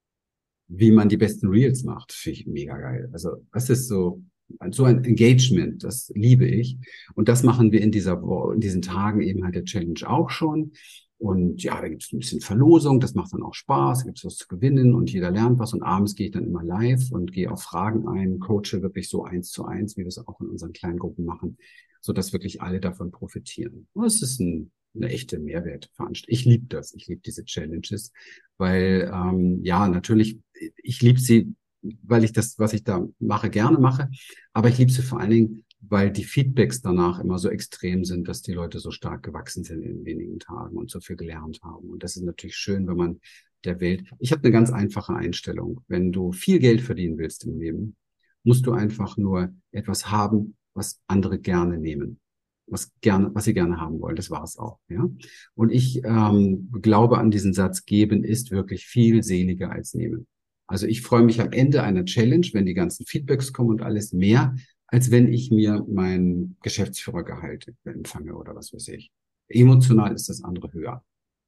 [SPEAKER 2] wie man die besten Reels macht. Finde ich mega geil. Also das ist so ein Engagement, das liebe ich. Und das machen wir in diesen Tagen eben halt der Challenge auch schon. Und ja, da gibt es ein bisschen Verlosung, das macht dann auch Spaß, da gibt es was zu gewinnen und jeder lernt was. Und abends gehe ich dann immer live und gehe auf Fragen ein, coache wirklich so 1:1, wie wir es auch in unseren kleinen Gruppen machen, sodass wirklich alle davon profitieren. Und es ist eine echte Mehrwertveranstaltung. Ich liebe das, ich liebe diese Challenges, weil ja, natürlich, ich liebe sie, weil ich das, was ich da mache, gerne mache, aber ich liebe sie vor allen Dingen, weil die Feedbacks danach immer so extrem sind, dass die Leute so stark gewachsen sind in wenigen Tagen und so viel gelernt haben. Und das ist natürlich schön, wenn man der Welt. Ich habe eine ganz einfache Einstellung. Wenn du viel Geld verdienen willst im Leben, musst du einfach nur etwas haben, was andere gerne nehmen. Was sie gerne haben wollen. Das war es auch, ja. Und ich glaube an diesen Satz, geben ist wirklich viel seliger als nehmen. Also ich freue mich am Ende einer Challenge, wenn die ganzen Feedbacks kommen und alles mehr, als wenn ich mir mein Geschäftsführergehalt empfange oder was weiß ich. Emotional ist das andere höher.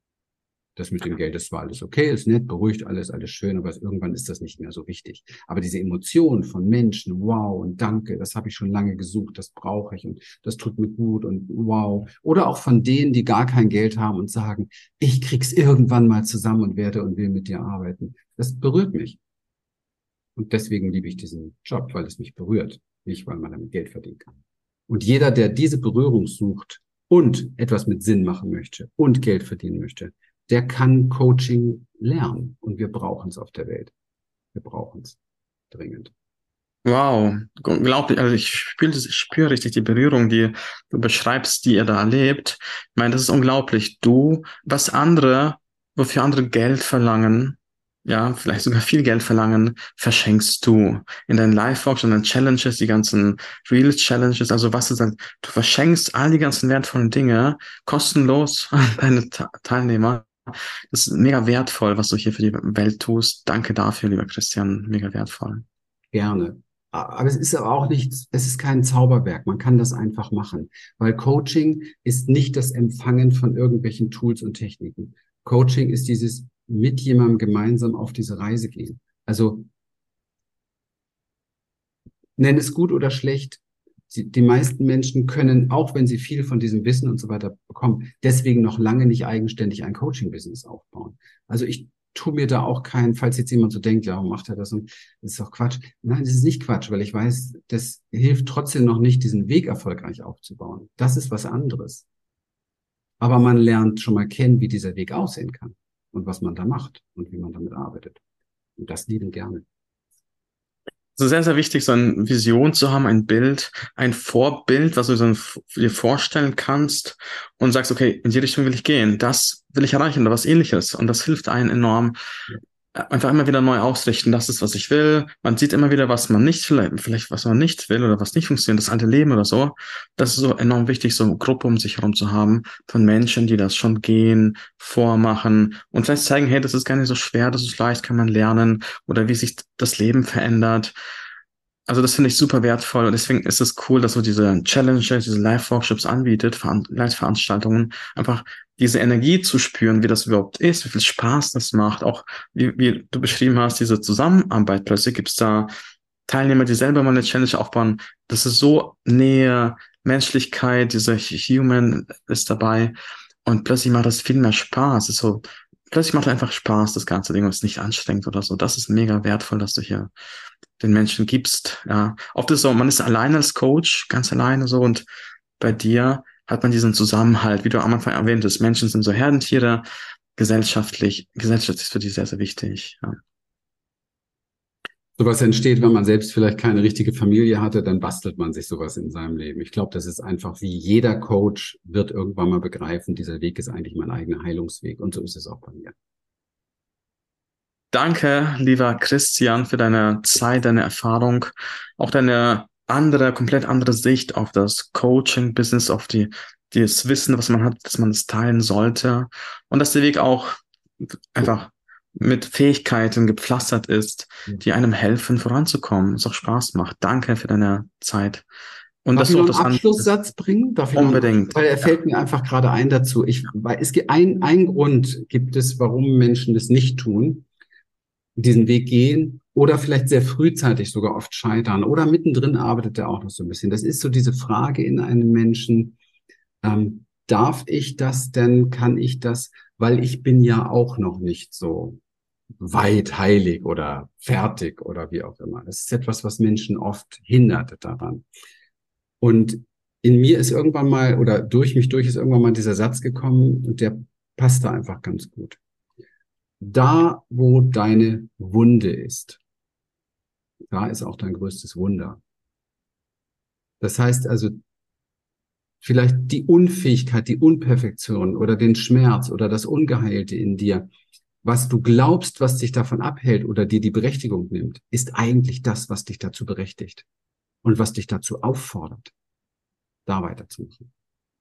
[SPEAKER 2] Das mit dem Geld, das war alles okay, ist nett, beruhigt alles schön, aber irgendwann ist das nicht mehr so wichtig. Aber diese Emotionen von Menschen, wow und danke, das habe ich schon lange gesucht, das brauche ich und das tut mir gut und wow. Oder auch von denen, die gar kein Geld haben und sagen, ich krieg's irgendwann mal zusammen und werde und will mit dir arbeiten. Das berührt mich. Und deswegen liebe ich diesen Job, weil es mich berührt, nicht weil man damit Geld verdienen kann. Und jeder, der diese Berührung sucht und etwas mit Sinn machen möchte und Geld verdienen möchte, der kann Coaching lernen. Und wir brauchen es auf der Welt. Wir brauchen es dringend.
[SPEAKER 1] Wow, unglaublich. Also ich spüre richtig die Berührung, die du beschreibst, die ihr da erlebt. Ich meine, das ist unglaublich. Wofür andere Geld verlangen, ja, vielleicht sogar viel Geld verlangen, verschenkst du in deinen Live-Workshops, in deinen Challenges, die ganzen Real-Challenges. Also was ist dann? Du verschenkst all die ganzen wertvollen Dinge kostenlos an deine Teilnehmer. Das ist mega wertvoll, was du hier für die Welt tust. Danke dafür, lieber Christian. Mega wertvoll.
[SPEAKER 2] Gerne. Aber es ist aber auch nichts, es ist kein Zauberwerk. Man kann das einfach machen, weil Coaching ist nicht das Empfangen von irgendwelchen Tools und Techniken. Coaching ist dieses mit jemandem gemeinsam auf diese Reise gehen. Also nenn es gut oder schlecht. Die meisten Menschen können, auch wenn sie viel von diesem Wissen und so weiter bekommen, deswegen noch lange nicht eigenständig ein Coaching-Business aufbauen. Also ich tue mir da auch falls jetzt jemand so denkt, ja, warum macht er das? Und das ist doch Quatsch. Nein, das ist nicht Quatsch, weil ich weiß, das hilft trotzdem noch nicht, diesen Weg erfolgreich aufzubauen. Das ist was anderes. Aber man lernt schon mal kennen, wie dieser Weg aussehen kann und was man da macht und wie man damit arbeitet. Und das lieben gerne.
[SPEAKER 1] Es ist sehr, sehr wichtig, so eine Vision zu haben, ein Bild, ein Vorbild, was du dir vorstellen kannst und sagst, okay, in die Richtung will ich gehen, das will ich erreichen oder was Ähnliches. Und das hilft einem enorm, einfach immer wieder neu ausrichten. Das ist, was ich will. Man sieht immer wieder, was man nicht, vielleicht was man nicht will oder was nicht funktioniert, das alte Leben oder so. Das ist so enorm wichtig, so eine Gruppe um sich herum zu haben von Menschen, die das schon gehen, vormachen und vielleicht zeigen, hey, das ist gar nicht so schwer, das ist leicht, kann man lernen oder wie sich das Leben verändert. Also das finde ich super wertvoll und deswegen ist es cool, dass so diese Challenges, diese Live-Workshops anbietet, Live-Veranstaltungen, einfach diese Energie zu spüren, wie das überhaupt ist, wie viel Spaß das macht, auch wie du beschrieben hast, diese Zusammenarbeit. Plötzlich gibt es da Teilnehmer, die selber mal eine Challenge aufbauen. Das ist so Nähe, Menschlichkeit, dieser Human ist dabei und plötzlich macht das viel mehr Spaß. Es ist so, plötzlich macht einfach Spaß, das ganze Ding, und ist nicht anstrengend oder so. Das ist mega wertvoll, dass du hier den Menschen gibst. Ja, oft ist es so, man ist alleine als Coach, ganz alleine so, und bei dir hat man diesen Zusammenhalt, wie du am Anfang erwähnt hast. Menschen sind so Herdentiere, Gesellschaft ist für die sehr, sehr wichtig. Ja.
[SPEAKER 2] Sowas entsteht, wenn man selbst vielleicht keine richtige Familie hatte, dann bastelt man sich sowas in seinem Leben. Ich glaube, das ist einfach wie jeder Coach wird irgendwann mal begreifen, dieser Weg ist eigentlich mein eigener Heilungsweg. Und so ist es auch bei mir.
[SPEAKER 1] Danke, lieber Christian, für deine Zeit, deine Erfahrung, auch deine komplett andere Sicht auf das Coaching-Business, auf das Wissen, was man hat, dass man es teilen sollte und dass der Weg auch einfach mit Fähigkeiten gepflastert ist, die einem helfen, voranzukommen, es auch Spaß macht. Danke für deine Zeit. Und
[SPEAKER 2] Darf
[SPEAKER 1] dass
[SPEAKER 2] ich
[SPEAKER 1] du
[SPEAKER 2] noch
[SPEAKER 1] auch
[SPEAKER 2] einen
[SPEAKER 1] das
[SPEAKER 2] Abschlusssatz bringen?
[SPEAKER 1] unbedingt.
[SPEAKER 2] Weil er fällt mir einfach gerade ein dazu. Weil es gibt ein Grund gibt es, warum Menschen das nicht tun, diesen Weg gehen oder vielleicht sehr frühzeitig sogar oft scheitern oder mittendrin arbeitet er auch noch so ein bisschen. Das ist so diese Frage in einem Menschen, darf ich das denn, kann ich das, weil ich bin ja auch noch nicht so weit heilig oder fertig oder wie auch immer. Das ist etwas, was Menschen oft hindert daran. Und in mir ist irgendwann mal, oder durch mich durch ist irgendwann mal dieser Satz gekommen und der passt da einfach ganz gut. Da, wo deine Wunde ist, da ist auch dein größtes Wunder. Das heißt also, vielleicht die Unfähigkeit, die Unperfektion oder den Schmerz oder das Ungeheilte in dir, was du glaubst, was dich davon abhält oder dir die Berechtigung nimmt, ist eigentlich das, was dich dazu berechtigt und was dich dazu auffordert, da weiterzumachen.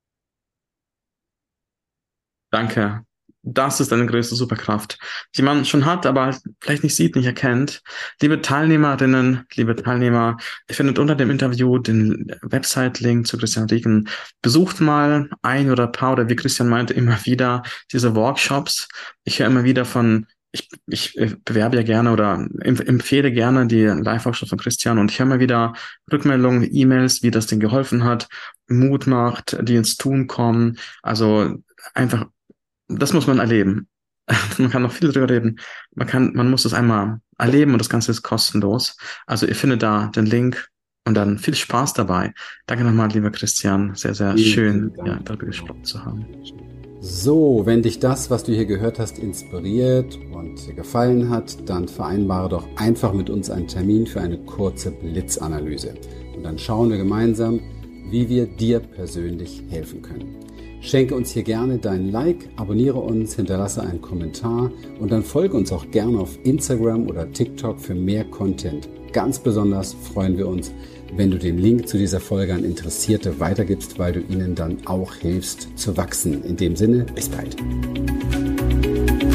[SPEAKER 1] Danke. Das ist eine größte Superkraft, die man schon hat, aber vielleicht nicht sieht, nicht erkennt. Liebe Teilnehmerinnen, liebe Teilnehmer, ihr findet unter dem Interview den Website-Link zu Christian Rieken. Besucht mal ein oder ein paar, oder wie Christian meinte, immer wieder diese Workshops. Ich höre immer wieder ich bewerbe ja gerne oder empfehle gerne die Live-Workshops von Christian, und ich höre immer wieder Rückmeldungen, E-Mails, wie das denn geholfen hat, Mut macht, die ins Tun kommen. Also einfach, das muss man erleben. Man kann noch viel drüber reden. Man muss es einmal erleben, und das Ganze ist kostenlos. Also ihr findet da den Link und dann viel Spaß dabei. Danke nochmal, lieber Christian. Sehr, sehr schön, ja, darüber gesprochen zu haben.
[SPEAKER 2] So, wenn dich das, was du hier gehört hast, inspiriert und dir gefallen hat, dann vereinbare doch einfach mit uns einen Termin für eine kurze Blitzanalyse. Und dann schauen wir gemeinsam, wie wir dir persönlich helfen können. Schenke uns hier gerne dein Like, abonniere uns, hinterlasse einen Kommentar und dann folge uns auch gerne auf Instagram oder TikTok für mehr Content. Ganz besonders freuen wir uns, wenn du den Link zu dieser Folge an Interessierte weitergibst, weil du ihnen dann auch hilfst zu wachsen. In dem Sinne, bis bald.